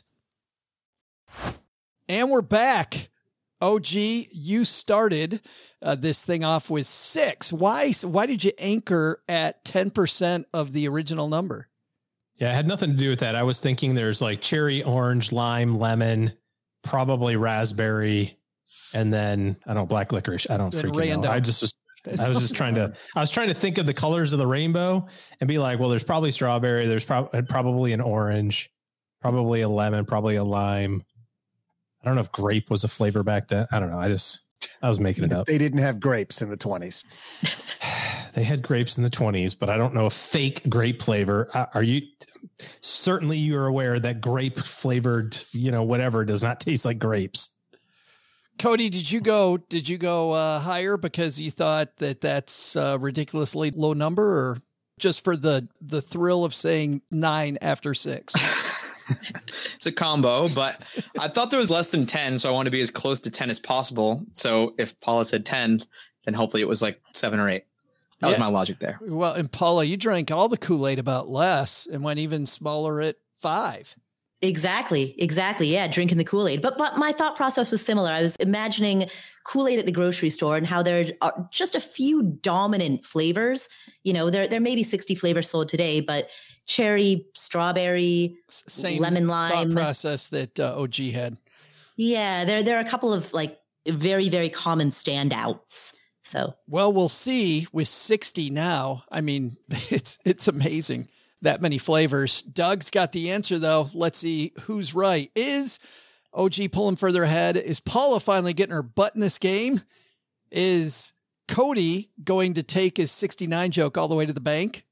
And we're back. O G, you started uh, this thing off with six. Why, why did you anchor at ten percent of the original number? Yeah, it had nothing to do with that. I was thinking there's like cherry, orange, lime, lemon, probably raspberry, and then I don't black licorice. I don't Then freaking random. know. I just was, I was just trying to I was trying to think of the colors of the rainbow and be like, well, there's probably strawberry, there's prob- probably an orange, probably a lemon, probably a lime. I don't know if grape was a flavor back then. I don't know. I just I was making it up. They didn't have grapes in the twenties. They had grapes in the twenties, but I don't know a fake grape flavor. Are you certainly you're aware that grape flavored, you know, whatever does not taste like grapes. Cody, did you go, did you go uh, higher because you thought that that's a ridiculously low number, or? just for the the thrill of saying nine after six. It's a combo, but I thought there was less than ten, so I want to be as close to ten as possible. So if Paula said ten, then hopefully it was like seven or eight. That yeah. was my logic there. Well, and Paula, you drank all the Kool-Aid about less and went even smaller at five. Exactly. Exactly. Yeah. Drinking the Kool-Aid. But, but my thought process was similar. I was imagining Kool-Aid at the grocery store and how there are just a few dominant flavors. You know, there, there may be sixty flavors sold today, but cherry, strawberry, Same lemon lime. Thought process that uh, O G had. Yeah. There, there are a couple of like very, very common standouts. So, well, we'll see with sixty now. I mean, it's, it's amazing. That many flavors. Doug's got the answer, though. Let's see who's right. Is O G pulling further ahead? Is Paula finally getting her butt in this game? Is Cody going to take his sixty-nine joke all the way to the bank?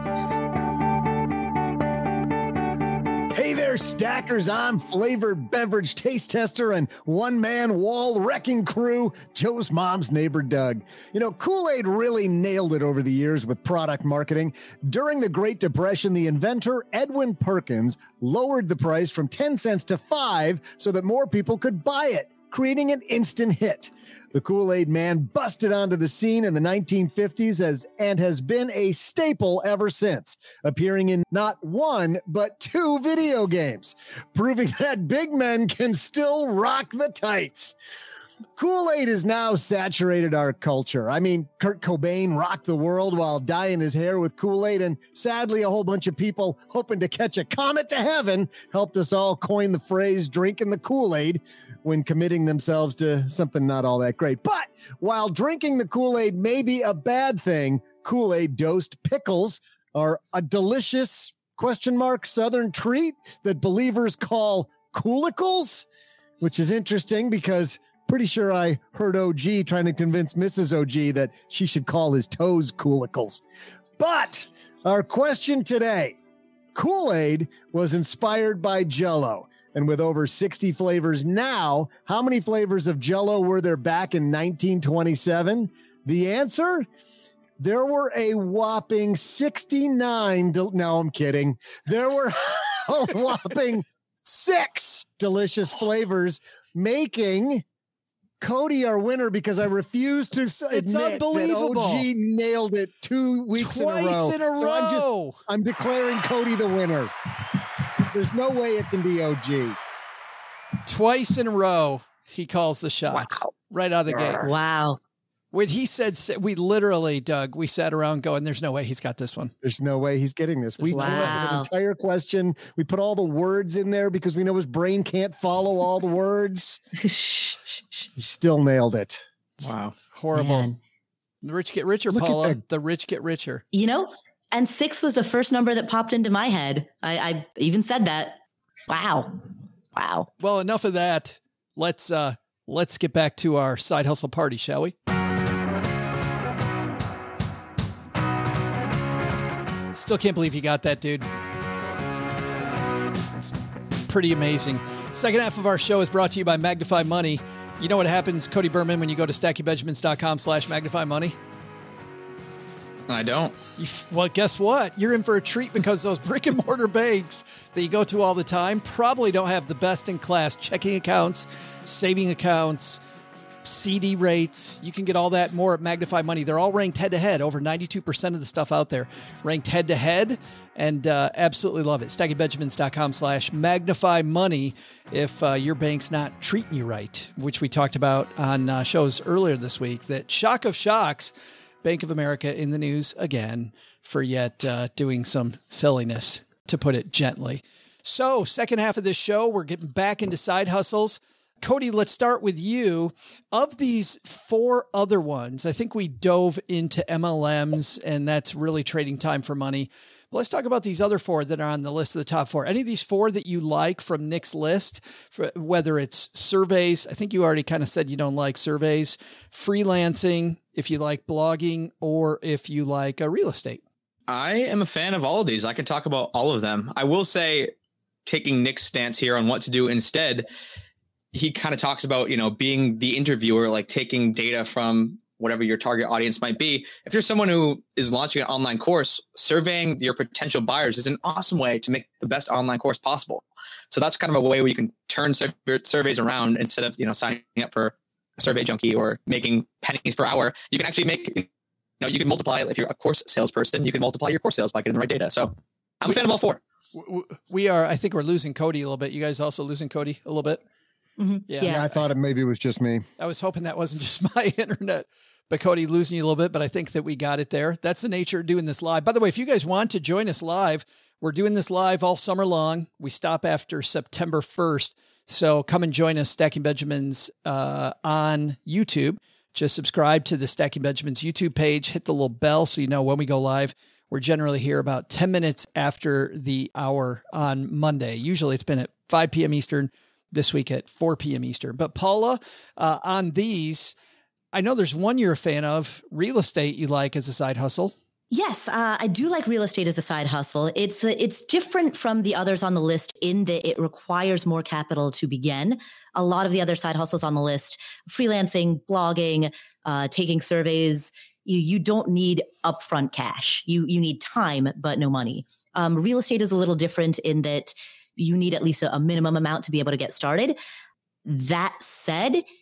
Hey there, stackers. I'm flavored beverage taste tester and one-man wall wrecking crew, Joe's mom's neighbor, Doug. You know, Kool-Aid really nailed it over the years with product marketing. During the Great Depression, the inventor, Edwin Perkins, lowered the price from ten cents to five so that more people could buy it, creating an instant hit. The Kool-Aid Man busted onto the scene in the nineteen fifties as and has been a staple ever since, appearing in not one, but two video games, proving that big men can still rock the tights. Kool-Aid has now saturated our culture. I mean, Kurt Cobain rocked the world while dyeing his hair with Kool-Aid, and sadly, a whole bunch of people hoping to catch a comet to heaven helped us all coin the phrase drinking the Kool-Aid when committing themselves to something not all that great. But while drinking the Kool-Aid may be a bad thing, Kool-Aid dosed pickles are a delicious question mark Southern treat that believers call Koolicles, which is interesting because pretty sure I heard O G trying to convince Missus O G that she should call his toes Koolicles. But our question today, Kool-Aid was inspired by Jell-O. And with over sixty flavors now, how many flavors of Jell-O were there back in nineteen twenty-seven? The answer? There were a whopping sixty-nine. Del- no, I'm kidding. There were a whopping six delicious flavors, making Cody our winner because I refuse to it's admit unbelievable. That O G nailed it two weeks Twice in a row. in a so row. I'm, just, I'm declaring Cody the winner. There's no way it can be O G. Twice in a row, he calls the shot. Wow. Right out of the gate. wow. When he said, we literally, Doug, we sat around going, there's no way he's got this one. There's no way he's getting this. We Wow. came up with an entire question. We put all the words in there because we know his brain can't follow all the words. He still nailed it. Wow. Horrible. Man. The rich get richer, Look at Paula. that. The rich get richer. You know, and six was the first number that popped into my head. I, I even said that. Wow. Wow. Well, enough of that. Let's uh let's get back to our side hustle party, shall we? Still can't believe you got that, dude. It's pretty amazing. Second half of our show is brought to you by Magnify Money. You know what happens, Cody Berman, when you go to stackybenjamins.com slash magnify money? I don't. You, well, guess what? You're in for a treat because those brick and mortar banks that you go to all the time probably don't have the best in class checking accounts, saving accounts, C D rates. You can get all that and more at Magnify Money. They're all ranked head to head. Over ninety-two percent of the stuff out there ranked head to head, and uh, absolutely love it. stackybenjamins.com slash magnify money if uh, your bank's not treating you right, which we talked about on uh, shows earlier this week. That shock of shocks, Bank of America in the news again for yet uh, doing some silliness, to put it gently. So second half of this show, we're getting back into side hustles. Cody, let's start with you. Of these four other ones, I think we dove into M L Ms, and that's really trading time for money. But let's talk about these other four that are on the list of the top four. Any of these four that you like from Nick's list, for whether it's surveys, I think you already kind of said you don't like surveys, freelancing, if you like blogging, or if you like uh, real estate. I am a fan of all of these. I can talk about all of them. I will say, taking Nick's stance here on what to do instead, he kind of talks about, you know, being the interviewer, like taking data from whatever your target audience might be. If you're someone who is launching an online course, surveying your potential buyers is an awesome way to make the best online course possible. So that's kind of a way where you can turn sur- surveys around instead of, you know, signing up for a Survey Junkie or making pennies per hour. You can actually make, you know, you can multiply, if you're a course salesperson, you can multiply your course sales by getting the right data. So I'm a fan of all four. We are, I think we're losing Cody a little bit. You guys also losing Cody a little bit? Mm-hmm. Yeah. yeah. I thought it maybe it was just me. I was hoping that wasn't just my internet, but Cody losing you a little bit, but I think that we got it there. That's the nature of doing this live. By the way, if you guys want to join us live, we're doing this live all summer long. We stop after September first. So come and join us, Stacking Benjamins, uh, on YouTube. Just subscribe to the Stacking Benjamins YouTube page, hit the little bell so you know when we go live. We're generally here about ten minutes after the hour on Monday. Usually it's been at five p.m. Eastern. This week at four p.m. Eastern. But Paula, uh, on these, I know there's one you're a fan of, real estate you like as a side hustle. Yes, uh, I do like real estate as a side hustle. It's uh, it's different from the others on the list in that it requires more capital to begin. A lot of the other side hustles on the list, freelancing, blogging, uh, taking surveys, you you don't need upfront cash. You you need time, but no money. Um, real estate is a little different in that you need at least a, a minimum amount to be able to get started. That said, it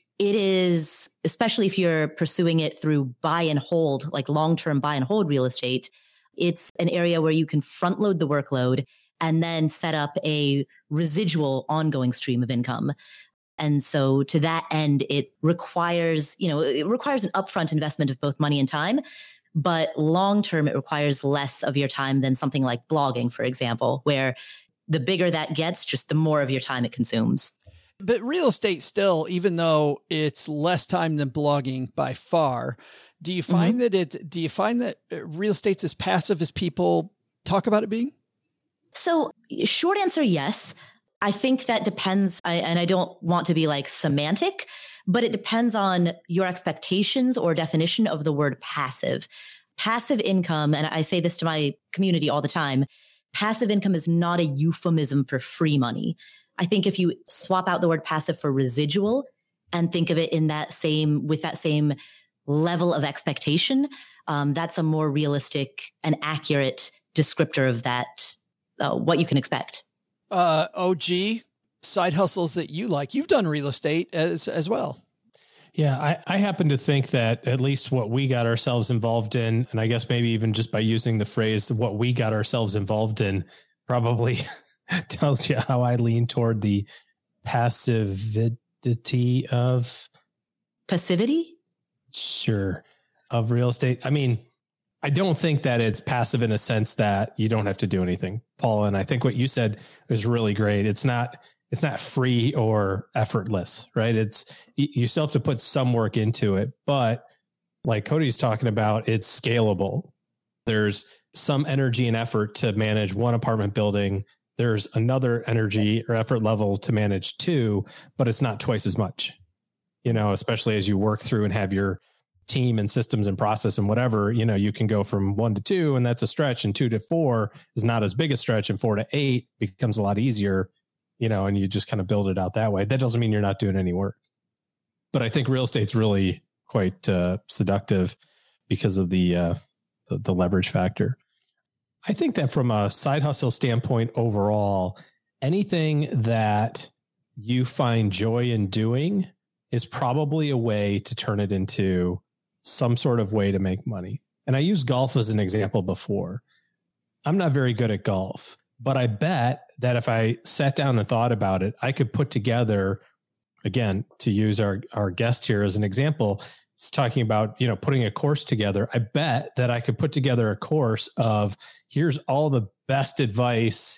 is, especially if you're pursuing it through buy and hold, like long-term buy and hold real estate, it's an area where you can front load the workload and then set up a residual ongoing stream of income. And so to that end, it requires, you know, it requires an upfront investment of both money and time, but long-term, it requires less of your time than something like blogging, for example, where the bigger that gets, just the more of your time it consumes. But real estate still, even though it's less time than blogging by far, do you find mm-hmm. that it, do you find that real estate's as passive as people talk about it being? So short answer, yes. I think that depends, I, and I don't want to be like semantic, but it depends on your expectations or definition of the word passive. Passive income, and I say this to my community all the time, passive income is not a euphemism for free money. I think if you swap out the word passive for residual and think of it in that same, with that same level of expectation, um, that's a more realistic and accurate descriptor of that, uh, what you can expect. Uh, O G, side hustles that you like. You've done real estate as, as well. Yeah, I, I happen to think that at least what we got ourselves involved in, and I guess maybe even just by using the phrase, what we got ourselves involved in probably tells you how I lean toward the passivity of... Passivity? Sure. Of real estate. I mean, I don't think that it's passive in a sense that you don't have to do anything, Paul. And I think what you said is really great. It's not... It's not free or effortless, right? It's, you still have to put some work into it, but like Cody's talking about, it's scalable. There's some energy and effort to manage one apartment building. There's another energy or effort level to manage two, but it's not twice as much, you know, especially as you work through and have your team and systems and process and whatever, you know, you can go from one to two and that's a stretch, and two to four is not as big a stretch, and four to eight becomes a lot easier. You know, and you just kind of build it out that way. That doesn't mean you're not doing any work. But I think real estate's really quite uh, seductive because of the, uh, the the leverage factor. I think that from a side hustle standpoint overall, anything that you find joy in doing is probably a way to turn it into some sort of way to make money. And I used golf as an example before. I'm not very good at golf, but I bet that if I sat down and thought about it, I could put together, again, to use our, our guest here as an example, it's talking about, you know, putting a course together. I bet that I could put together a course of here's all the best advice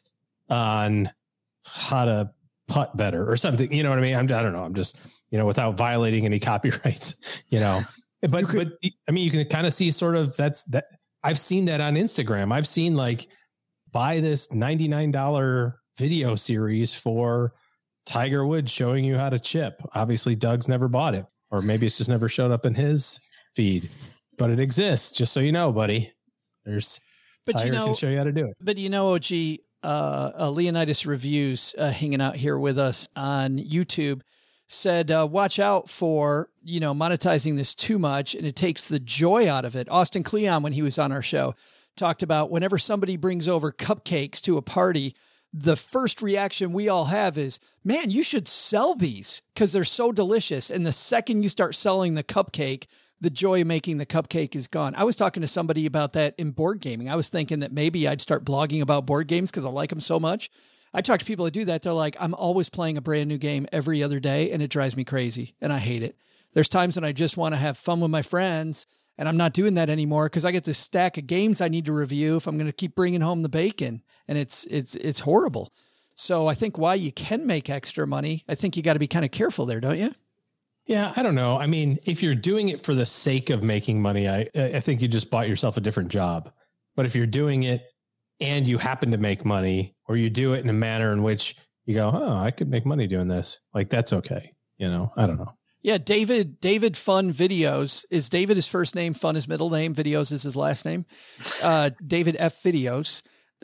on how to putt better or something. You know what I mean? I'm, I don't know. I'm just, you know, without violating any copyrights, you know, but, could, but I mean, you can kind of see sort of that's that. I've seen that on Instagram. I've seen like, buy this ninety-nine dollars video series for Tiger Woods showing you how to chip. Obviously, Doug's never bought it, or maybe it's just never showed up in his feed, but it exists. Just so you know, buddy, there's but Tiger you know, can show you how to do it. But you know, O G, uh, uh, Leonidas Reviews uh, hanging out here with us on YouTube said, uh, watch out for, you know, monetizing this too much, and it takes the joy out of it. Austin Kleon, when he was on our show, talked about whenever somebody brings over cupcakes to a party, the first reaction we all have is, man, you should sell these because they're so delicious. And the second you start selling the cupcake, the joy of making the cupcake is gone. I was talking to somebody about that in board gaming. I was thinking that maybe I'd start blogging about board games because I like them so much. I talk to people that do that. They're like, I'm always playing a brand new game every other day, and it drives me crazy, and I hate it. There's times when I just want to have fun with my friends, and I'm not doing that anymore because I get this stack of games I need to review if I'm going to keep bringing home the bacon, and it's it's it's horrible. So I think while you can make extra money, I think you got to be kind of careful there, don't you? Yeah, I don't know. I mean, if you're doing it for the sake of making money, I I think you just bought yourself a different job. But if you're doing it and you happen to make money, or you do it in a manner in which you go, oh, I could make money doing this, like, that's okay. You know, I don't know. Yeah. David, David Fun Videos. Is David his first name? Fun his middle name. Videos is his last name. Uh, David F Videos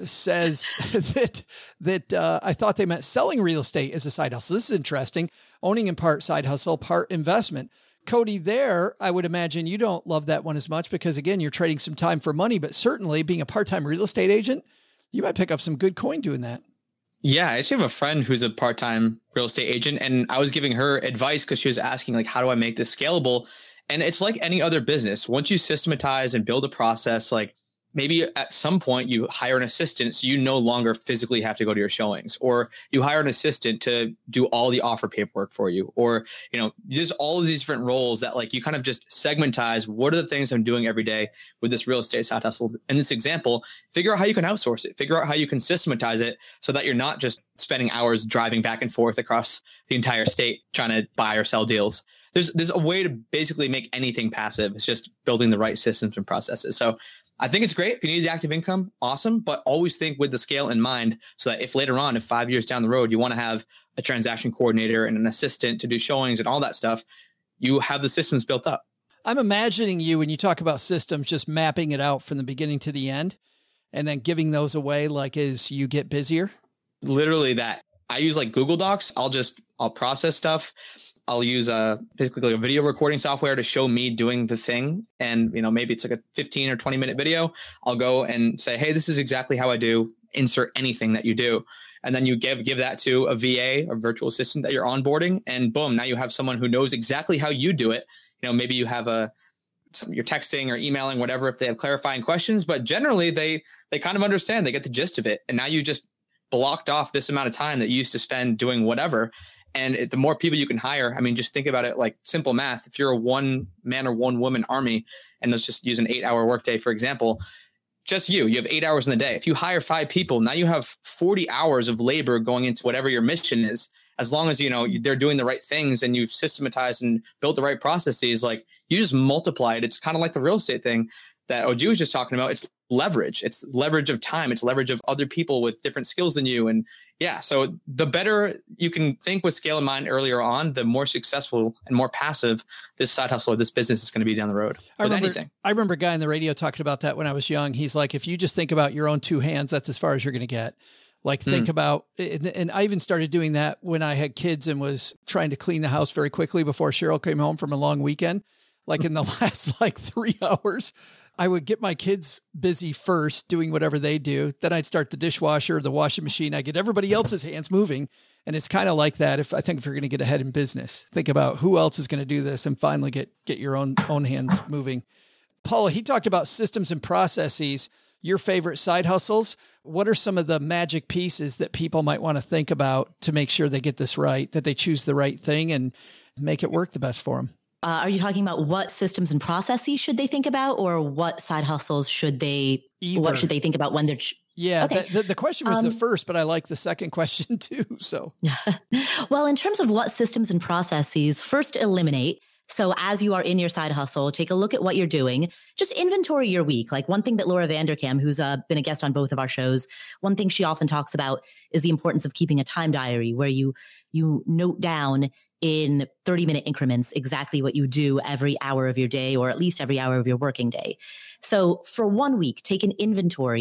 says that, that, uh, I thought they meant selling real estate as a side hustle. This is interesting. Owning in part side hustle, part investment. Cody, there, I would imagine you don't love that one as much because, again, you're trading some time for money, but certainly being a part-time real estate agent, you might pick up some good coin doing that. Yeah, I actually have a friend who's a part-time real estate agent, and I was giving her advice because she was asking, like, how do I make this scalable? And it's like any other business. Once you systematize and build a process, like, maybe at some point you hire an assistant so you no longer physically have to go to your showings, or you hire an assistant to do all the offer paperwork for you, or, you know, there's all of these different roles that, like, you kind of just segmentize what are the things I'm doing every day with this real estate side hustle. In this example, figure out how you can outsource it, figure out how you can systematize it so that you're not just spending hours driving back and forth across the entire state trying to buy or sell deals. There's, there's a way to basically make anything passive. It's just building the right systems and processes. So I think it's great if you need the active income, awesome, but always think with the scale in mind so that if later on, if five years down the road, you want to have a transaction coordinator and an assistant to do showings and all that stuff, you have the systems built up. I'm imagining you, when you talk about systems, just mapping it out from the beginning to the end and then giving those away like as you get busier. Literally that. I use like Google Docs. I'll just, I'll process stuff. I'll use a basically like a video recording software to show me doing the thing. And, you know, maybe it's like a fifteen or twenty minute video. I'll go and say, hey, this is exactly how I do. Insert anything that you do. And then you give, give that to a V A or virtual assistant that you're onboarding. And boom, now you have someone who knows exactly how you do it. You know, maybe you have a, some, you're texting or emailing, whatever, if they have clarifying questions, but generally they, they kind of understand, they get the gist of it. And now you just blocked off this amount of time that you used to spend doing whatever. And it, the more people you can hire, I mean, just think about it like simple math. If you're a one man or one woman army, and let's just use an eight hour workday, for example, just you, you have eight hours in the day. If you hire five people, now you have forty hours of labor going into whatever your mission is. As long as, you know, they're doing the right things and you've systematized and built the right processes, like you just multiply it. It's kind of like the real estate thing that O G was just talking about. It's leverage. It's leverage of time. It's leverage of other people with different skills than you. And yeah, so the better you can think with scale in mind earlier on, the more successful and more passive this side hustle or this business is going to be down the road I with remember, anything. I remember a guy on the radio talking about that when I was young. He's like, if you just think about your own two hands, that's as far as you're going to get. Like think mm. about, and, and I even started doing that when I had kids and was trying to clean the house very quickly before Cheryl came home from a long weekend. Like in the last like three hours, I would get my kids busy first doing whatever they do. Then I'd start the dishwasher, the washing machine. I get everybody else's hands moving. And it's kind of like that. If I think if you're going to get ahead in business, think about who else is going to do this and finally get, get your own, own hands moving. Paula, he talked about systems and processes, your favorite side hustles. What are some of the magic pieces that people might want to think about to make sure they get this right, that they choose the right thing and make it work the best for them? Uh, are you talking about what systems and processes should they think about, or what side hustles should they, Either. what should they think about when they're... Ch- yeah, okay. the, the, the question was um, the first, but I like the second question too. So, well, in terms of what systems and processes, first eliminate. So as you are in your side hustle, take a look at what you're doing. Just inventory your week. Like one thing that Laura Vanderkam, who's uh, been a guest on both of our shows, one thing she often talks about is the importance of keeping a time diary where you you note down in thirty minute increments exactly what you do every hour of your day, or at least every hour of your working day. So for one week, take an inventory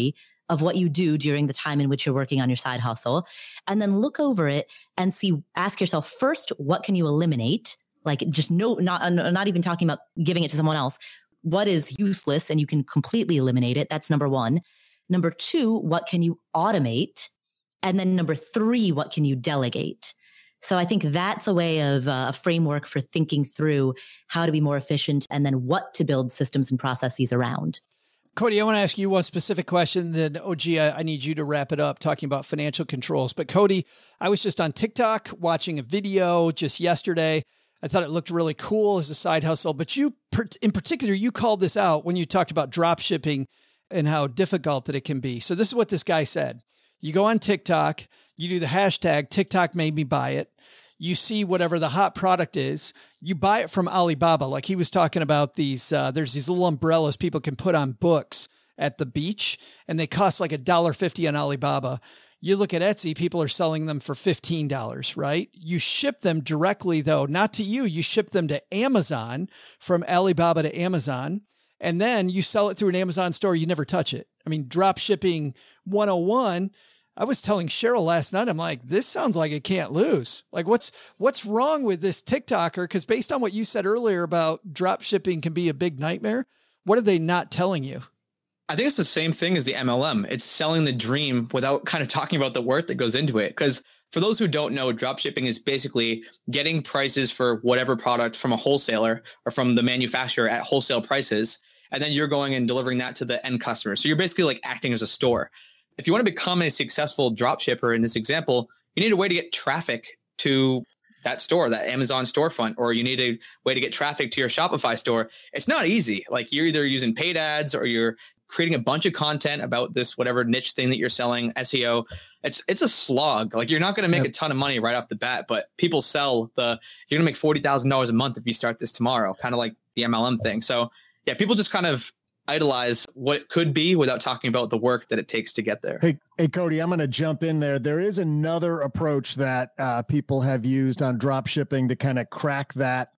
of what you do during the time in which you're working on your side hustle, and then look over it and see, ask yourself first, what can you eliminate? Like just no, not, not even talking about giving it to someone else. What is useless and you can completely eliminate it? That's number one. Number two, what can you automate? And then number three, what can you delegate? So I think that's a way of uh, a framework for thinking through how to be more efficient and then what to build systems and processes around. Cody, I want to ask you one specific question. Then, O G, I, I need you to wrap it up talking about financial controls. But Cody, I was just on TikTok watching a video just yesterday. I thought it looked really cool as a side hustle. But you, in particular, you called this out when you talked about drop shipping and how difficult that it can be. So this is what this guy said. You go on TikTok, you do the hashtag TikTok made me buy it. You see whatever the hot product is, you buy it from Alibaba. Like he was talking about these, uh, there's these little umbrellas people can put on books at the beach and they cost like a dollar fifty on Alibaba. You look at Etsy, people are selling them for fifteen dollars, right? You ship them directly though, not to you. You ship them to Amazon from Alibaba to Amazon. And then you sell it through an Amazon store. You never touch it. I mean, drop shipping one oh one. I was telling Cheryl last night, I'm like, this sounds like it can't lose. Like what's, what's wrong with this TikToker? Cause based on what you said earlier about drop shipping can be a big nightmare. What are they not telling you? I think it's the same thing as the M L M. It's selling the dream without kind of talking about the work that goes into it. Because for those who don't know, drop shipping is basically getting prices for whatever product from a wholesaler or from the manufacturer at wholesale prices. And then you're going and delivering that to the end customer. So you're basically like acting as a store. If you want to become a successful drop shipper in this example, you need a way to get traffic to that store, that Amazon storefront, or you need a way to get traffic to your Shopify store. It's not easy. Like you're either using paid ads or you're creating a bunch of content about this, whatever niche thing that you're selling, S E O. It's, it's a slog. Like you're not going to make yep. a ton of money right off the bat, but people sell the, you're going to make forty thousand dollars a month if you start this tomorrow, kind of like the M L M thing. So yeah, people just kind of idolize what it could be without talking about the work that it takes to get there. Hey, hey, Cody, I'm going to jump in there. There is another approach that uh, people have used on drop shipping to kind of crack that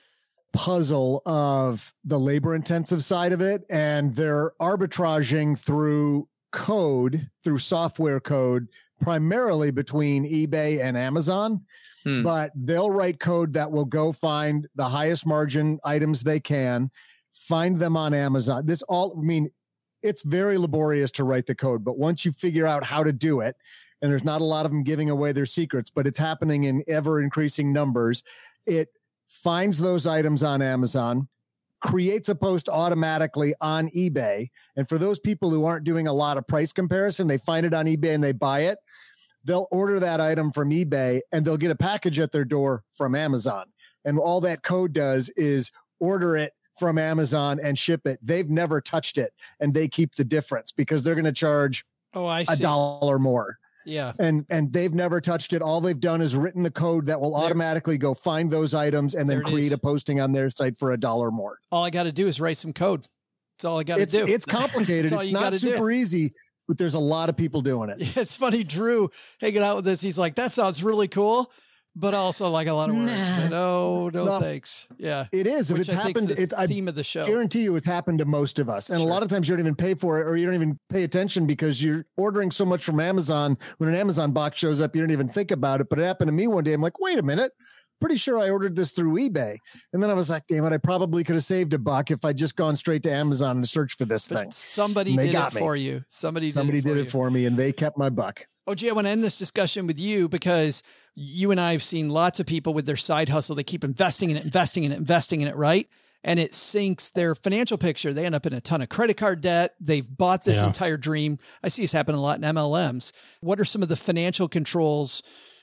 puzzle of the labor intensive side of it. And they're arbitraging through code, through software code, primarily between eBay and Amazon. Hmm. But they'll write code that will go find the highest margin items they can, find them on Amazon. This all, I mean, it's very laborious to write the code, but once you figure out how to do it, and there's not a lot of them giving away their secrets, but it's happening in ever increasing numbers, it finds those items on Amazon, creates a post automatically on eBay. And for those people who aren't doing a lot of price comparison, they find it on eBay and they buy it. They'll order that item from eBay and they'll get a package at their door from Amazon. And all that code does is order it from Amazon and ship it. They've never touched it and they keep the difference because they're going to charge oh, I a see. dollar more. Yeah. And and they've never touched it. All they've done is written the code that will automatically go find those items and then create is. a posting on their site for a dollar more. All I got to do is write some code. That's all I got to do. It's complicated. It's not super do. easy, but there's a lot of people doing it. Yeah, it's funny. Drew hanging out with us. He's like, that sounds really cool, but also like a lot of words. Nah. So no, no, no, thanks. Yeah, it is. If Which it's I happened, it's the theme of the show. I guarantee you it's happened to most of us. And sure. a lot of times you don't even pay for it or you don't even pay attention because you're ordering so much from Amazon. When an Amazon box shows up, you don't even think about it. But it happened to me one day. I'm like, wait a minute. Pretty sure I ordered this through eBay. And then I was like, damn it, I probably could have saved a buck if I'd just gone straight to Amazon and searched for this but thing. Somebody did it me. for you. Somebody, Somebody did, it, did for it for me and they kept my buck. O G, I want to end this discussion with you because you and I have seen lots of people with their side hustle. They keep investing in it, investing in it, investing in it, right? And it sinks their financial picture. They end up in a ton of credit card debt. They've bought this yeah. entire dream. I see this happen a lot in M L Ms. What are some of the financial controls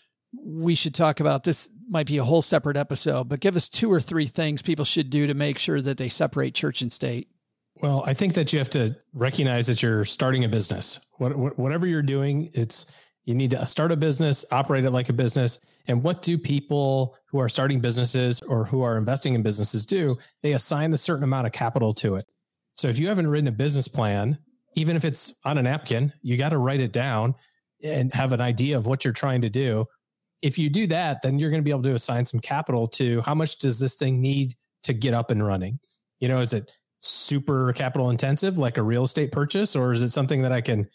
we should talk about? This might be a whole separate episode, but give us two or three things people should do to make sure that they separate church and state. Well, I think that you have to recognize that you're starting a business. What, what, whatever you're doing, it's you need to start a business, operate it like a business. And what do people who are starting businesses or who are investing in businesses do? They assign a certain amount of capital to it. So if you haven't written a business plan, even if it's on a napkin, you got to write it down and have an idea of what you're trying to do. If you do that, then you're going to be able to assign some capital to how much does this thing need to get up and running? You know, is it super capital intensive, like a real estate purchase, or is it something that I can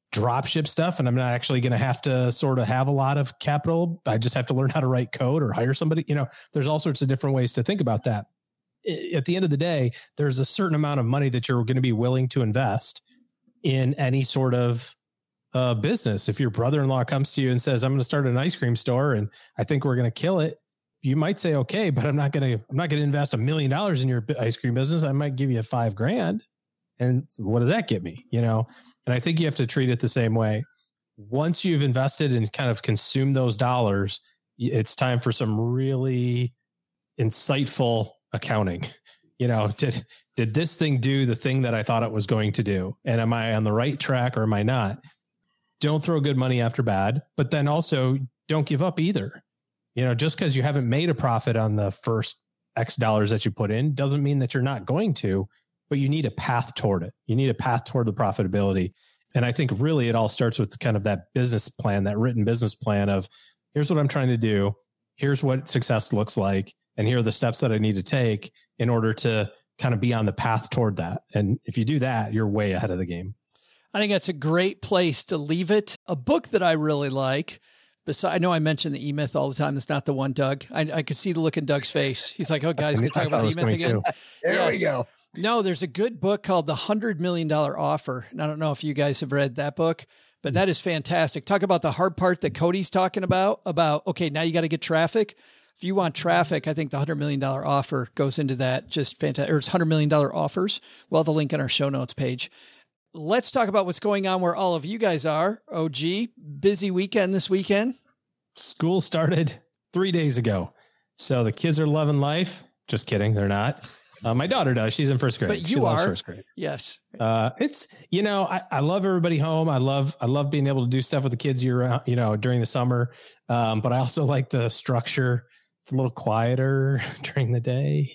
drop ship stuff and I'm not actually going to have to sort of have a lot of capital. I just have to learn how to write code or hire somebody. You know, there's all sorts of different ways to think about that. At the end of the day, there's a certain amount of money that you're going to be willing to invest in any sort of uh, business. If your brother-in-law comes to you and says, I'm going to start an ice cream store and I think we're going to kill it, you might say, okay, but I'm not going to, I'm not going to invest a million dollars in your ice cream business. I might give you five grand. And what does that get me? You know? And I think you have to treat it the same way. Once you've invested and kind of consumed those dollars, it's time for some really insightful accounting. You know, did, did this thing do the thing that I thought it was going to do? And am I on the right track or am I not? Don't throw good money after bad, but then also don't give up either. You know, just because you haven't made a profit on the first X dollars that you put in doesn't mean that you're not going to, but you need a path toward it. You need a path toward the profitability. And I think really it all starts with kind of that business plan, that written business plan of here's what I'm trying to do. Here's what success looks like. And here are the steps that I need to take in order to kind of be on the path toward that. And if you do that, you're way ahead of the game. I think that's a great place to leave it. A book that I really like, besides, I know I mention the E-Myth all the time. That's not the one, Doug. I, I could see the look in Doug's face. He's like, oh, guys, going to talk about the E-Myth again. There yes. we go. No, there's a good book called The one hundred million dollars Offer. And I don't know if you guys have read that book, but that is fantastic. Talk about the hard part that Cody's talking about, about, okay, now you got to get traffic. If you want traffic, I think the one hundred million dollars Offer goes into that. Just fantastic. Or it's one hundred million dollars Offers. We'll have the link in our show notes page. Let's talk about what's going on where all of you guys are. O G, busy weekend this weekend. School started three days ago. So the kids are loving life. Just kidding. They're not. Uh, my daughter does. She's in first grade. But you she are. First grade. Yes. Uh, it's, you know, I, I love everybody home. I love, I love being able to do stuff with the kids year, you know, during the summer. Um, but I also like the structure. It's a little quieter during the day.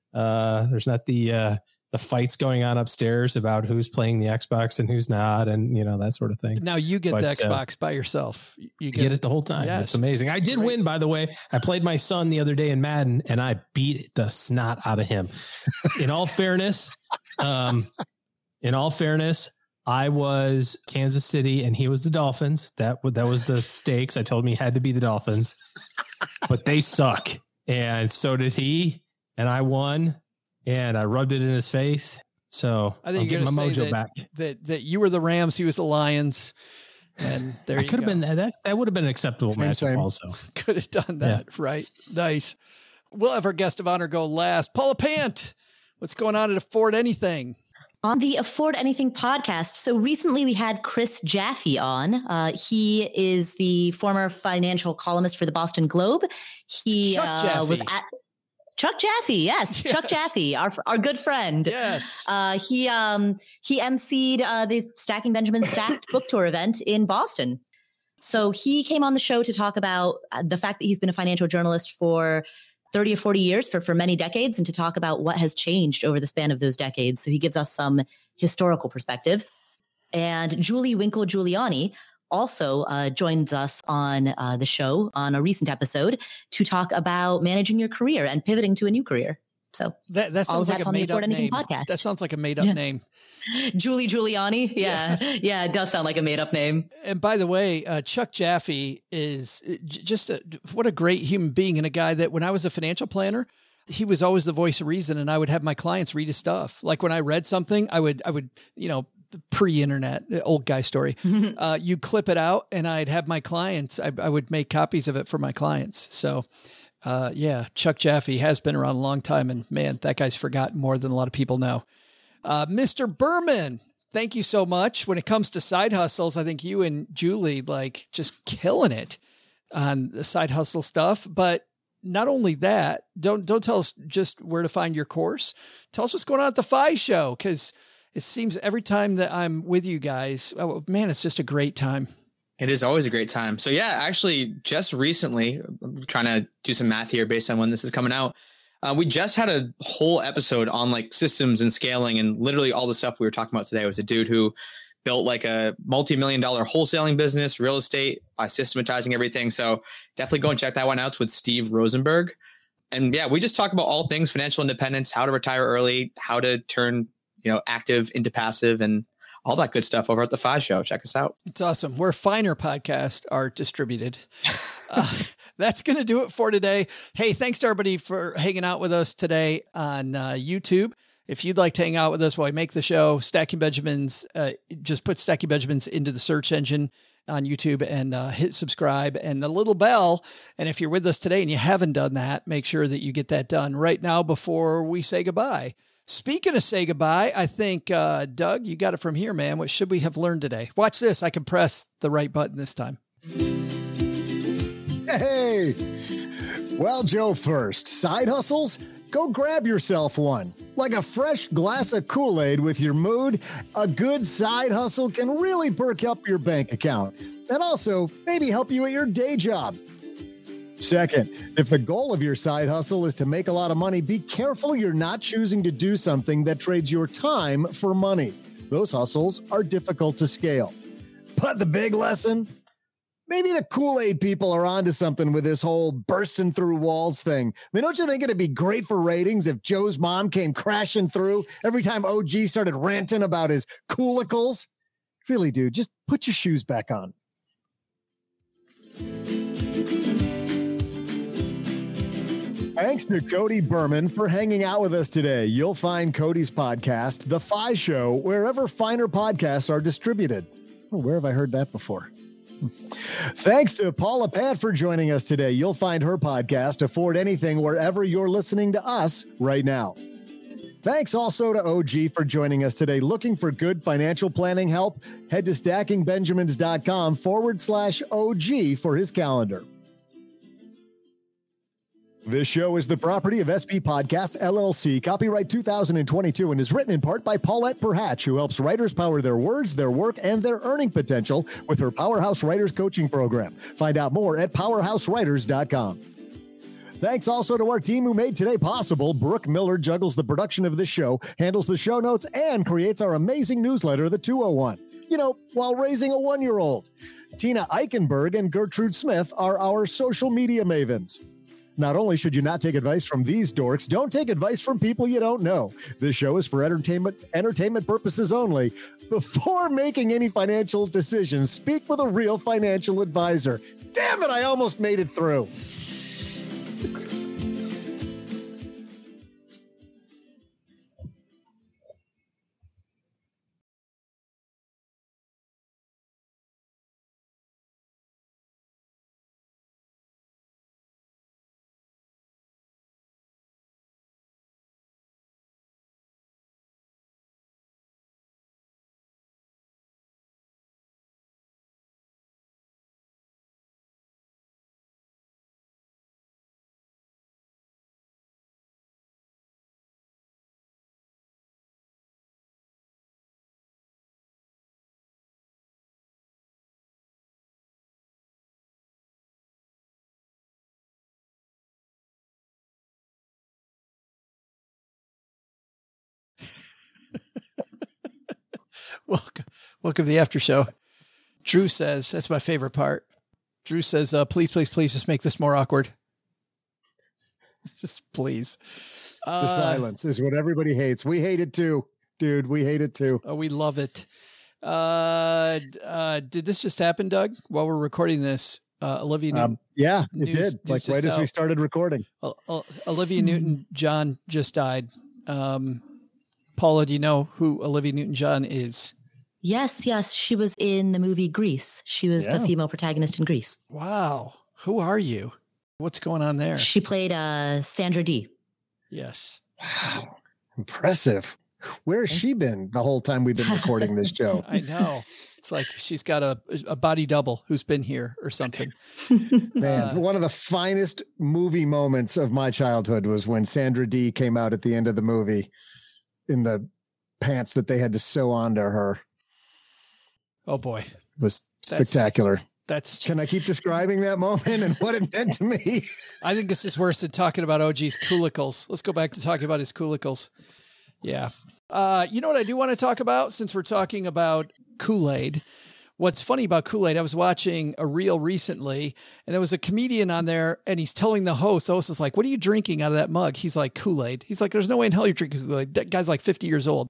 Uh, there's not the, uh, the fights going on upstairs about who's playing the Xbox and who's not. And, you know, that sort of thing. Now you get but, the Xbox uh, by yourself. You get, get it the whole time. Yes, it's amazing. I did great. win, by the way. I played my son the other day in Madden and I beat the snot out of him. In all fairness, um, in all fairness, I was Kansas City and he was the Dolphins. That, that was the stakes. I told him he had to be the Dolphins, but they suck. And so did he. And I won. And I rubbed it in his face. So I think I'll you're get my mojo that, back. That that you were the Rams, he was the Lions. And there I you could have go. been that. That would have been an acceptable Same, matchup same. also. Could have done that, yeah. Right? Nice. We'll have our guest of honor go last. Paula Pant, what's going on at Afford Anything? On the Afford Anything podcast. So recently we had Chris Jaffe on. Uh, he is the former financial columnist for the Boston Globe. He uh, was at Chuck Jaffe, yes, yes, Chuck Jaffe, our our good friend. Yes, uh, he um he emceed uh, the Stacking Benjamin Stacked book tour event in Boston. So he came on the show to talk about the fact that he's been a financial journalist for thirty or forty years, for for many decades, and to talk about what has changed over the span of those decades. So he gives us some historical perspective. And Julie Winkle Giuliani also uh, joins us on uh, the show on a recent episode to talk about managing your career and pivoting to a new career. So that, that sounds like a made up name. Podcast. That sounds like a made up yeah. name. Julie Giuliani. Yeah. Yes. Yeah. It does sound like a made up name. And by the way, uh, Chuck Jaffe is just a, what a great human being, and a guy that when I was a financial planner, he was always the voice of reason. And I would have my clients read his stuff. Like when I read something, I would, I would, you know, pre-internet, old guy story. uh, you clip it out and I'd have my clients, I, I would make copies of it for my clients. So uh, yeah, Chuck Jaffe has been around a long time, and man, that guy's forgotten more than a lot of people know. Uh, Mister Berman, thank you so much. When it comes to side hustles, I think you and Julie like just killing it on the side hustle stuff. But not only that, don't, don't tell us just where to find your course. Tell us what's going on at the F I show. Cause it seems every time that I'm with you guys, oh man, it's just a great time. It is always a great time. So yeah, actually just recently, I'm trying to do some math here based on when this is coming out. Uh, we just had a whole episode on like systems and scaling, and literally all the stuff we were talking about today was a dude who built like a multi-million dollar wholesaling business, real estate, by systematizing everything. So definitely go and check that one out. It's with Steve Rosenberg. And yeah, we just talk about all things financial independence, how to retire early, how to turn, you know, active into passive, and all that good stuff over at The Fi Show. Check us out. It's awesome. Where finer podcasts are distributed. uh, that's going to do it for today. Hey, thanks to everybody for hanging out with us today on uh, YouTube. If you'd like to hang out with us while we make the show, Stacking Benjamins, uh, just put Stacking Benjamins into the search engine on YouTube and uh, hit subscribe and the little bell. And if you're with us today and you haven't done that, make sure that you get that done right now before we say goodbye. Speaking of say goodbye, I think, uh, Doug, you got it from here, man. What should we have learned today? Watch this. I can press the right button this time. Hey, well, Joe first. Side hustles? Go grab yourself one. Like a fresh glass of Kool-Aid with your mood, a good side hustle can really perk up your bank account and also maybe help you at your day job. Second, if the goal of your side hustle is to make a lot of money, be careful you're not choosing to do something that trades your time for money. Those hustles are difficult to scale. But the big lesson? Maybe the Kool-Aid people are onto something with this whole bursting through walls thing. I mean, don't you think it'd be great for ratings if Joe's mom came crashing through every time O G started ranting about his coolicles? Really, dude, just put your shoes back on. Thanks to Cody Berman for hanging out with us today. You'll find Cody's podcast, The Fi Show, wherever finer podcasts are distributed. Oh, where have I heard that before? Thanks to Paula Pat for joining us today. You'll find her podcast, Afford Anything, wherever you're listening to us right now. Thanks also to O G for joining us today. Looking for good financial planning help? Head to stackingbenjamins.com forward slash OG for his calendar. This show is the property of S B Podcast, L L C, copyright two thousand twenty-two, and is written in part by Paulette Perhatch, who helps writers power their words, their work, and their earning potential with her Powerhouse Writers Coaching Program. Find out more at powerhouse writers dot com. Thanks also to our team who made today possible. Brooke Miller juggles the production of this show, handles the show notes, and creates our amazing newsletter, The two oh one. You know, while raising a one-year-old. Tina Eichenberg and Gertrude Smith are our social media mavens. Not only should you not take advice from these dorks, don't take advice from people you don't know. This show is for entertainment entertainment purposes only. Before making any financial decisions, speak with a real financial advisor. Damn it, I almost made it through. Welcome, welcome to the after show. Drew says, that's my favorite part. Drew says, uh, please, please, please just make this more awkward. Just please. The Uh, silence is what everybody hates. We hate it too, dude. We hate it too. oh, we love it. Uh, d- uh, did this just happen, Doug? While we're recording this, uh, Olivia Newton, Um, yeah, it News- did. news Like just right as we out. started recording. uh, uh, Olivia Newton John just died. Um, Paula, do you know who Olivia Newton John is? Yes, yes. She was in the movie Grease. She was Yeah. the female protagonist in Grease. Wow. Who are you? What's going on there? She played uh, Sandra Dee. Yes. Wow. Impressive. Where has she been the whole time we've been recording this show? I know. It's like she's got a, a body double who's been here or something. Man, Uh, one of the finest movie moments of my childhood was when Sandra Dee came out at the end of the movie in the pants that they had to sew onto her. Oh boy. It was That's- spectacular. That's, Can I keep describing that moment and what it meant to me? I think this is worse than talking about O G's coolicles. Let's go back to talking about his coolicles. Yeah. Uh, you know what I do want to talk about since we're talking about Kool-Aid? What's funny about Kool-Aid, I was watching a reel recently and there was a comedian on there and he's telling the host, the host is like, what are you drinking out of that mug? He's like, Kool-Aid. He's like, there's no way in hell you're drinking Kool-Aid. That guy's like fifty years old.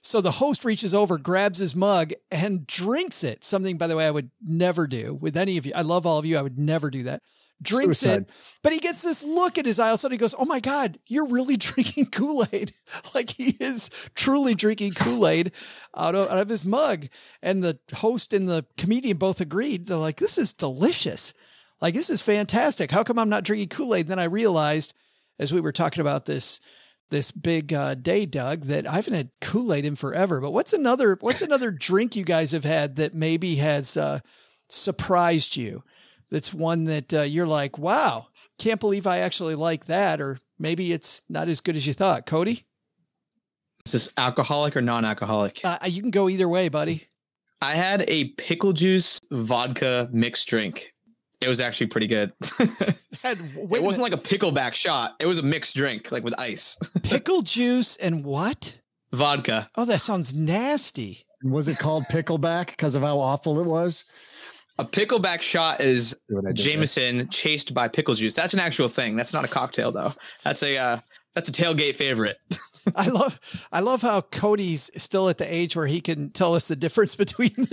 So the host reaches over, grabs his mug, and drinks it. Something, by the way, I would never do with any of you. I love all of you. I would never do that. Drinks Suicide. it, but he gets this look in his eye. All of a sudden he goes, oh my God, you're really drinking Kool-Aid. Like he is truly drinking Kool-Aid out of, out of his mug. And the host and the comedian both agreed. They're like, this is delicious. Like, this is fantastic. How come I'm not drinking Kool-Aid? And then I realized as we were talking about this, this big uh, day, Doug, that I haven't had Kool-Aid in forever. But what's another, what's another drink you guys have had that maybe has uh, surprised you? That's one that uh, you're like, wow, can't believe I actually like that. Or maybe it's not as good as you thought. Cody? Is this alcoholic or non-alcoholic? Uh, you can go either way, buddy. I had a pickle juice vodka mixed drink. It was actually pretty good. Had, it wasn't like a pickleback shot. It was a mixed drink, like with ice. Pickle juice and what? Vodka. Oh, that sounds nasty. Was it called pickleback because of how awful it was? A pickleback shot is Jameson there. chased by pickle juice. That's an actual thing. That's not a cocktail, though. That's a uh, that's a tailgate favorite. I love I love how Cody's still at the age where he can tell us the difference between the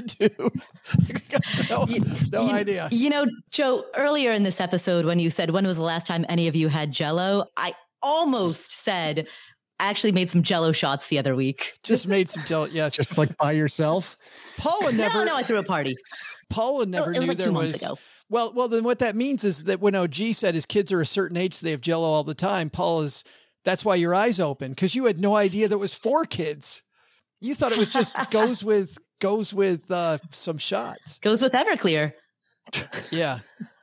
two. no you, no you, idea. You know, Joe, earlier in this episode, when you said, when was the last time any of you had Jell-O? I almost said, I actually made some Jell-O shots the other week. Just made some Jell-O. Yes. Just like by yourself. Paula never. No, no, I threw a party. Paula never well, knew like there was. Ago. Well, well, then what that means is that when O G said his kids are a certain age, so they have Jell-O all the time. Paula's. That's why your eyes open, because you had no idea there was four kids. You thought it was just goes with goes with uh, some shots. Goes with Everclear. Yeah.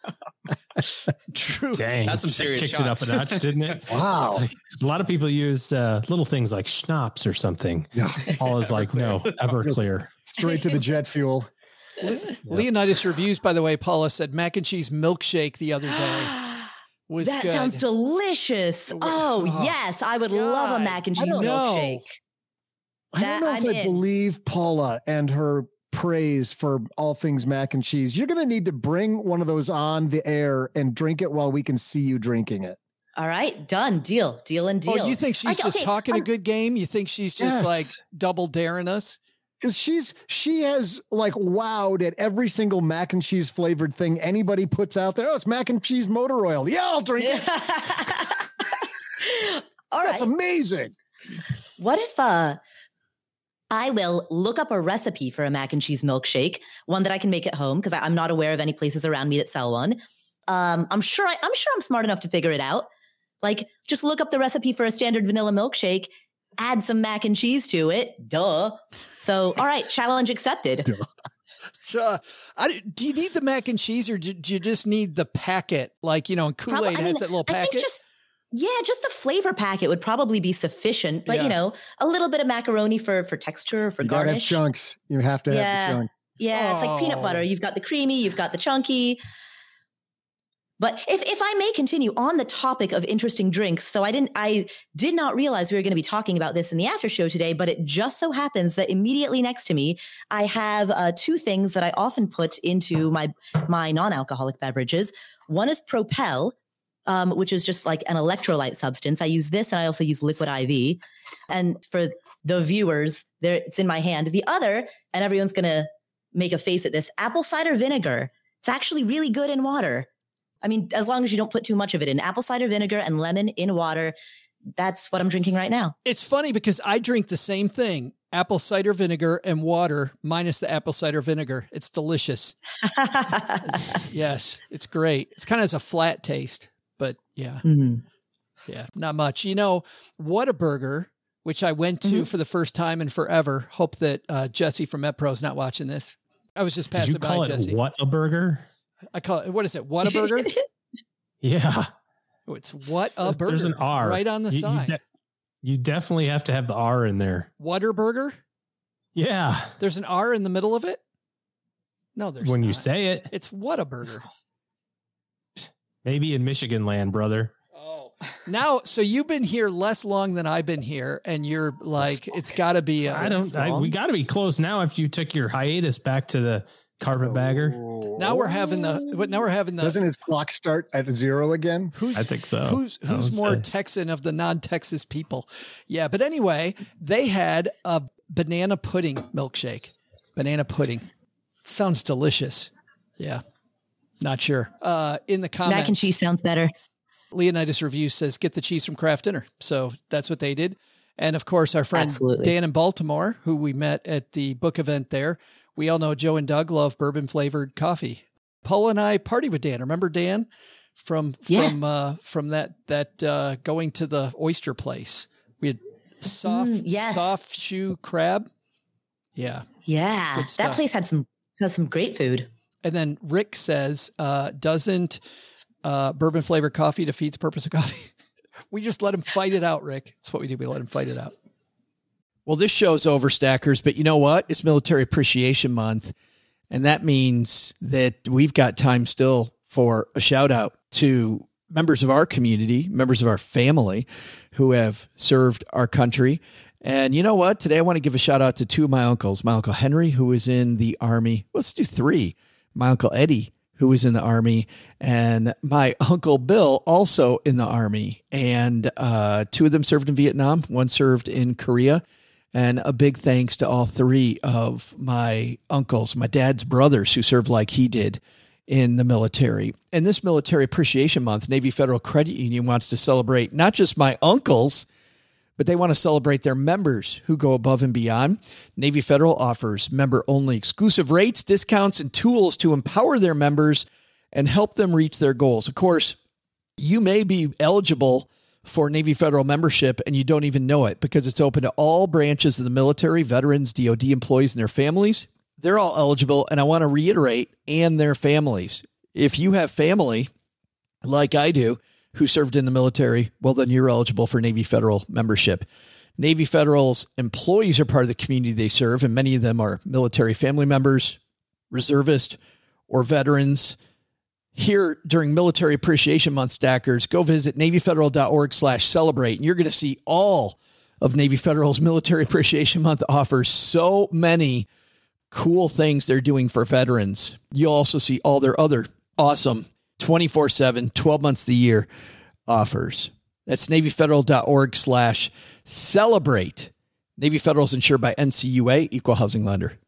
True. Dang, that's some serious kicked shots. it up a notch, didn't it? Wow. Like, a lot of people use uh, little things like schnapps or something. Yeah. Paul is like, no, Everclear. Straight to the jet fuel. Leonidas Reviews, by the way, Paula said mac and cheese milkshake the other day. Was that good. sounds delicious. Oh, oh yes. I would God. love a mac and cheese milkshake. I don't know if I in. believe Paula and her praise for all things mac and cheese. You're going to need to bring one of those on the air and drink it while we can see you drinking it. All right. Done. Deal. Deal and deal. Oh, you think she's I, just okay, talking I'm, a good game? You think she's just yes. like double daring us? Because she's she has like wowed at every single mac and cheese flavored thing anybody puts out there. Oh, it's mac and cheese motor oil. Yeah, I'll drink it. All That's right. amazing. What if uh I will look up a recipe for a mac and cheese milkshake, one that I can make at home because I'm not aware of any places around me that sell one. Um, I'm sure I, I'm sure I'm smart enough to figure it out. Like, just look up the recipe for a standard vanilla milkshake. Add some mac and cheese to it. Duh. So, all right, challenge accepted. Duh. Sure. I, do you need the mac and cheese or do, do you just need the packet? Like, you know, Kool-Aid Probably, has mean, that little packet. I think just, yeah, just the flavor packet would probably be sufficient. But, yeah. you know, a little bit of macaroni for, for texture, for you garnish. You gotta have chunks. You have to yeah. have the chunk. Yeah, oh. it's like peanut butter. You've got the creamy, you've got the chunky. But if, if I may continue on the topic of interesting drinks, so I didn't, I did not realize we were going to be talking about this in the after show today, but it just so happens that immediately next to me, I have uh, two things that I often put into my, my non-alcoholic beverages. One is Propel, um, which is just like an electrolyte substance. I use this and I also use Liquid I V. And for the viewers, there it's in my hand. The other, and everyone's going to make a face at this, apple cider vinegar. It's actually really good in water. I mean, as long as you don't put too much of it in. Apple cider vinegar and lemon in water. That's what I'm drinking right now. It's funny because I drink the same thing, apple cider vinegar and water minus the apple cider vinegar. It's delicious. it's, yes, it's great. It's kind of has a flat taste, but yeah. Mm-hmm. Yeah, not much. You know, Whataburger, which I went to mm-hmm. for the first time in forever. Hope that uh, Jesse from MetPro is not watching this. I was just passing Did you by, call it Jesse. What a burger? I call it, what is it? Whataburger? Yeah. Oh, it's what a burger. There's an R right on the you, side. You, de- you definitely have to have the R in there. Whataburger? Yeah. There's an R in the middle of it? No, there's When not. you say it. It's Whataburger. Maybe in Michigan land, brother. Oh. Now, so you've been here less long than I've been here, and you're like, it's got to be. A, I don't, I, we got to be close now if you took your hiatus back to the carpetbagger. Oh. Now we're having the, now we're having the. Doesn't his clock start at zero again? Who's, I think so. Who's, who's more say. Texan of the non-Texas people? Yeah. But anyway, they had a banana pudding milkshake. Banana pudding. Sounds delicious. Yeah. Not sure. Uh, in the comments. Mac and cheese sounds better. Leonidas Review says, get the cheese from Kraft Dinner. So that's what they did. And of course, our friend Absolutely. Dan in Baltimore, who we met at the book event there. We all know Joe and Doug love bourbon flavored coffee. Paul and I party with Dan. Remember Dan from, Yeah. from, uh, from that, that, uh, going to the oyster place. We had soft, Mm, yes. soft shoe crab. Yeah. Yeah. Good That stuff. place had some, had some great food. And then Rick says, uh, doesn't, uh, bourbon flavored coffee defeat the purpose of coffee? We just let him fight it out, Rick. That's what we do. We let him fight it out. Well, this show's over, Stackers, but you know what? It's Military Appreciation Month. And that means that we've got time still for a shout out to members of our community, members of our family who have served our country. And you know what? Today, I want to give a shout out to two of my uncles, my Uncle Henry, who was in the Army. Let's do three. My Uncle Eddie, who was in the Army, and my Uncle Bill, also in the Army. And uh, two of them served in Vietnam. One served in Korea. And a big thanks to all three of my uncles, my dad's brothers, who served like he did in the military. And this Military Appreciation Month, Navy Federal Credit Union wants to celebrate not just my uncles, but they want to celebrate their members who go above and beyond. Navy Federal offers member-only exclusive rates, discounts, and tools to empower their members and help them reach their goals. Of course, you may be eligible for Navy Federal membership and you don't even know it because it's open to all branches of the military, veterans, D O D employees, and their families. They're all eligible, and I want to reiterate, and their families. If you have family, like I do, who served in the military, well, then you're eligible for Navy Federal membership. Navy Federal's employees are part of the community they serve, and many of them are military family members, reservists, or veterans. Here during Military Appreciation Month, Stackers, go visit NavyFederal.org slash celebrate, and you're going to see all of Navy Federal's Military Appreciation Month offers so many cool things they're doing for veterans. You'll also see all their other awesome twenty-four seven, twelve months of the year offers. That's NavyFederal.org slash celebrate. Navy Federal is insured by N C U A, Equal Housing Lender.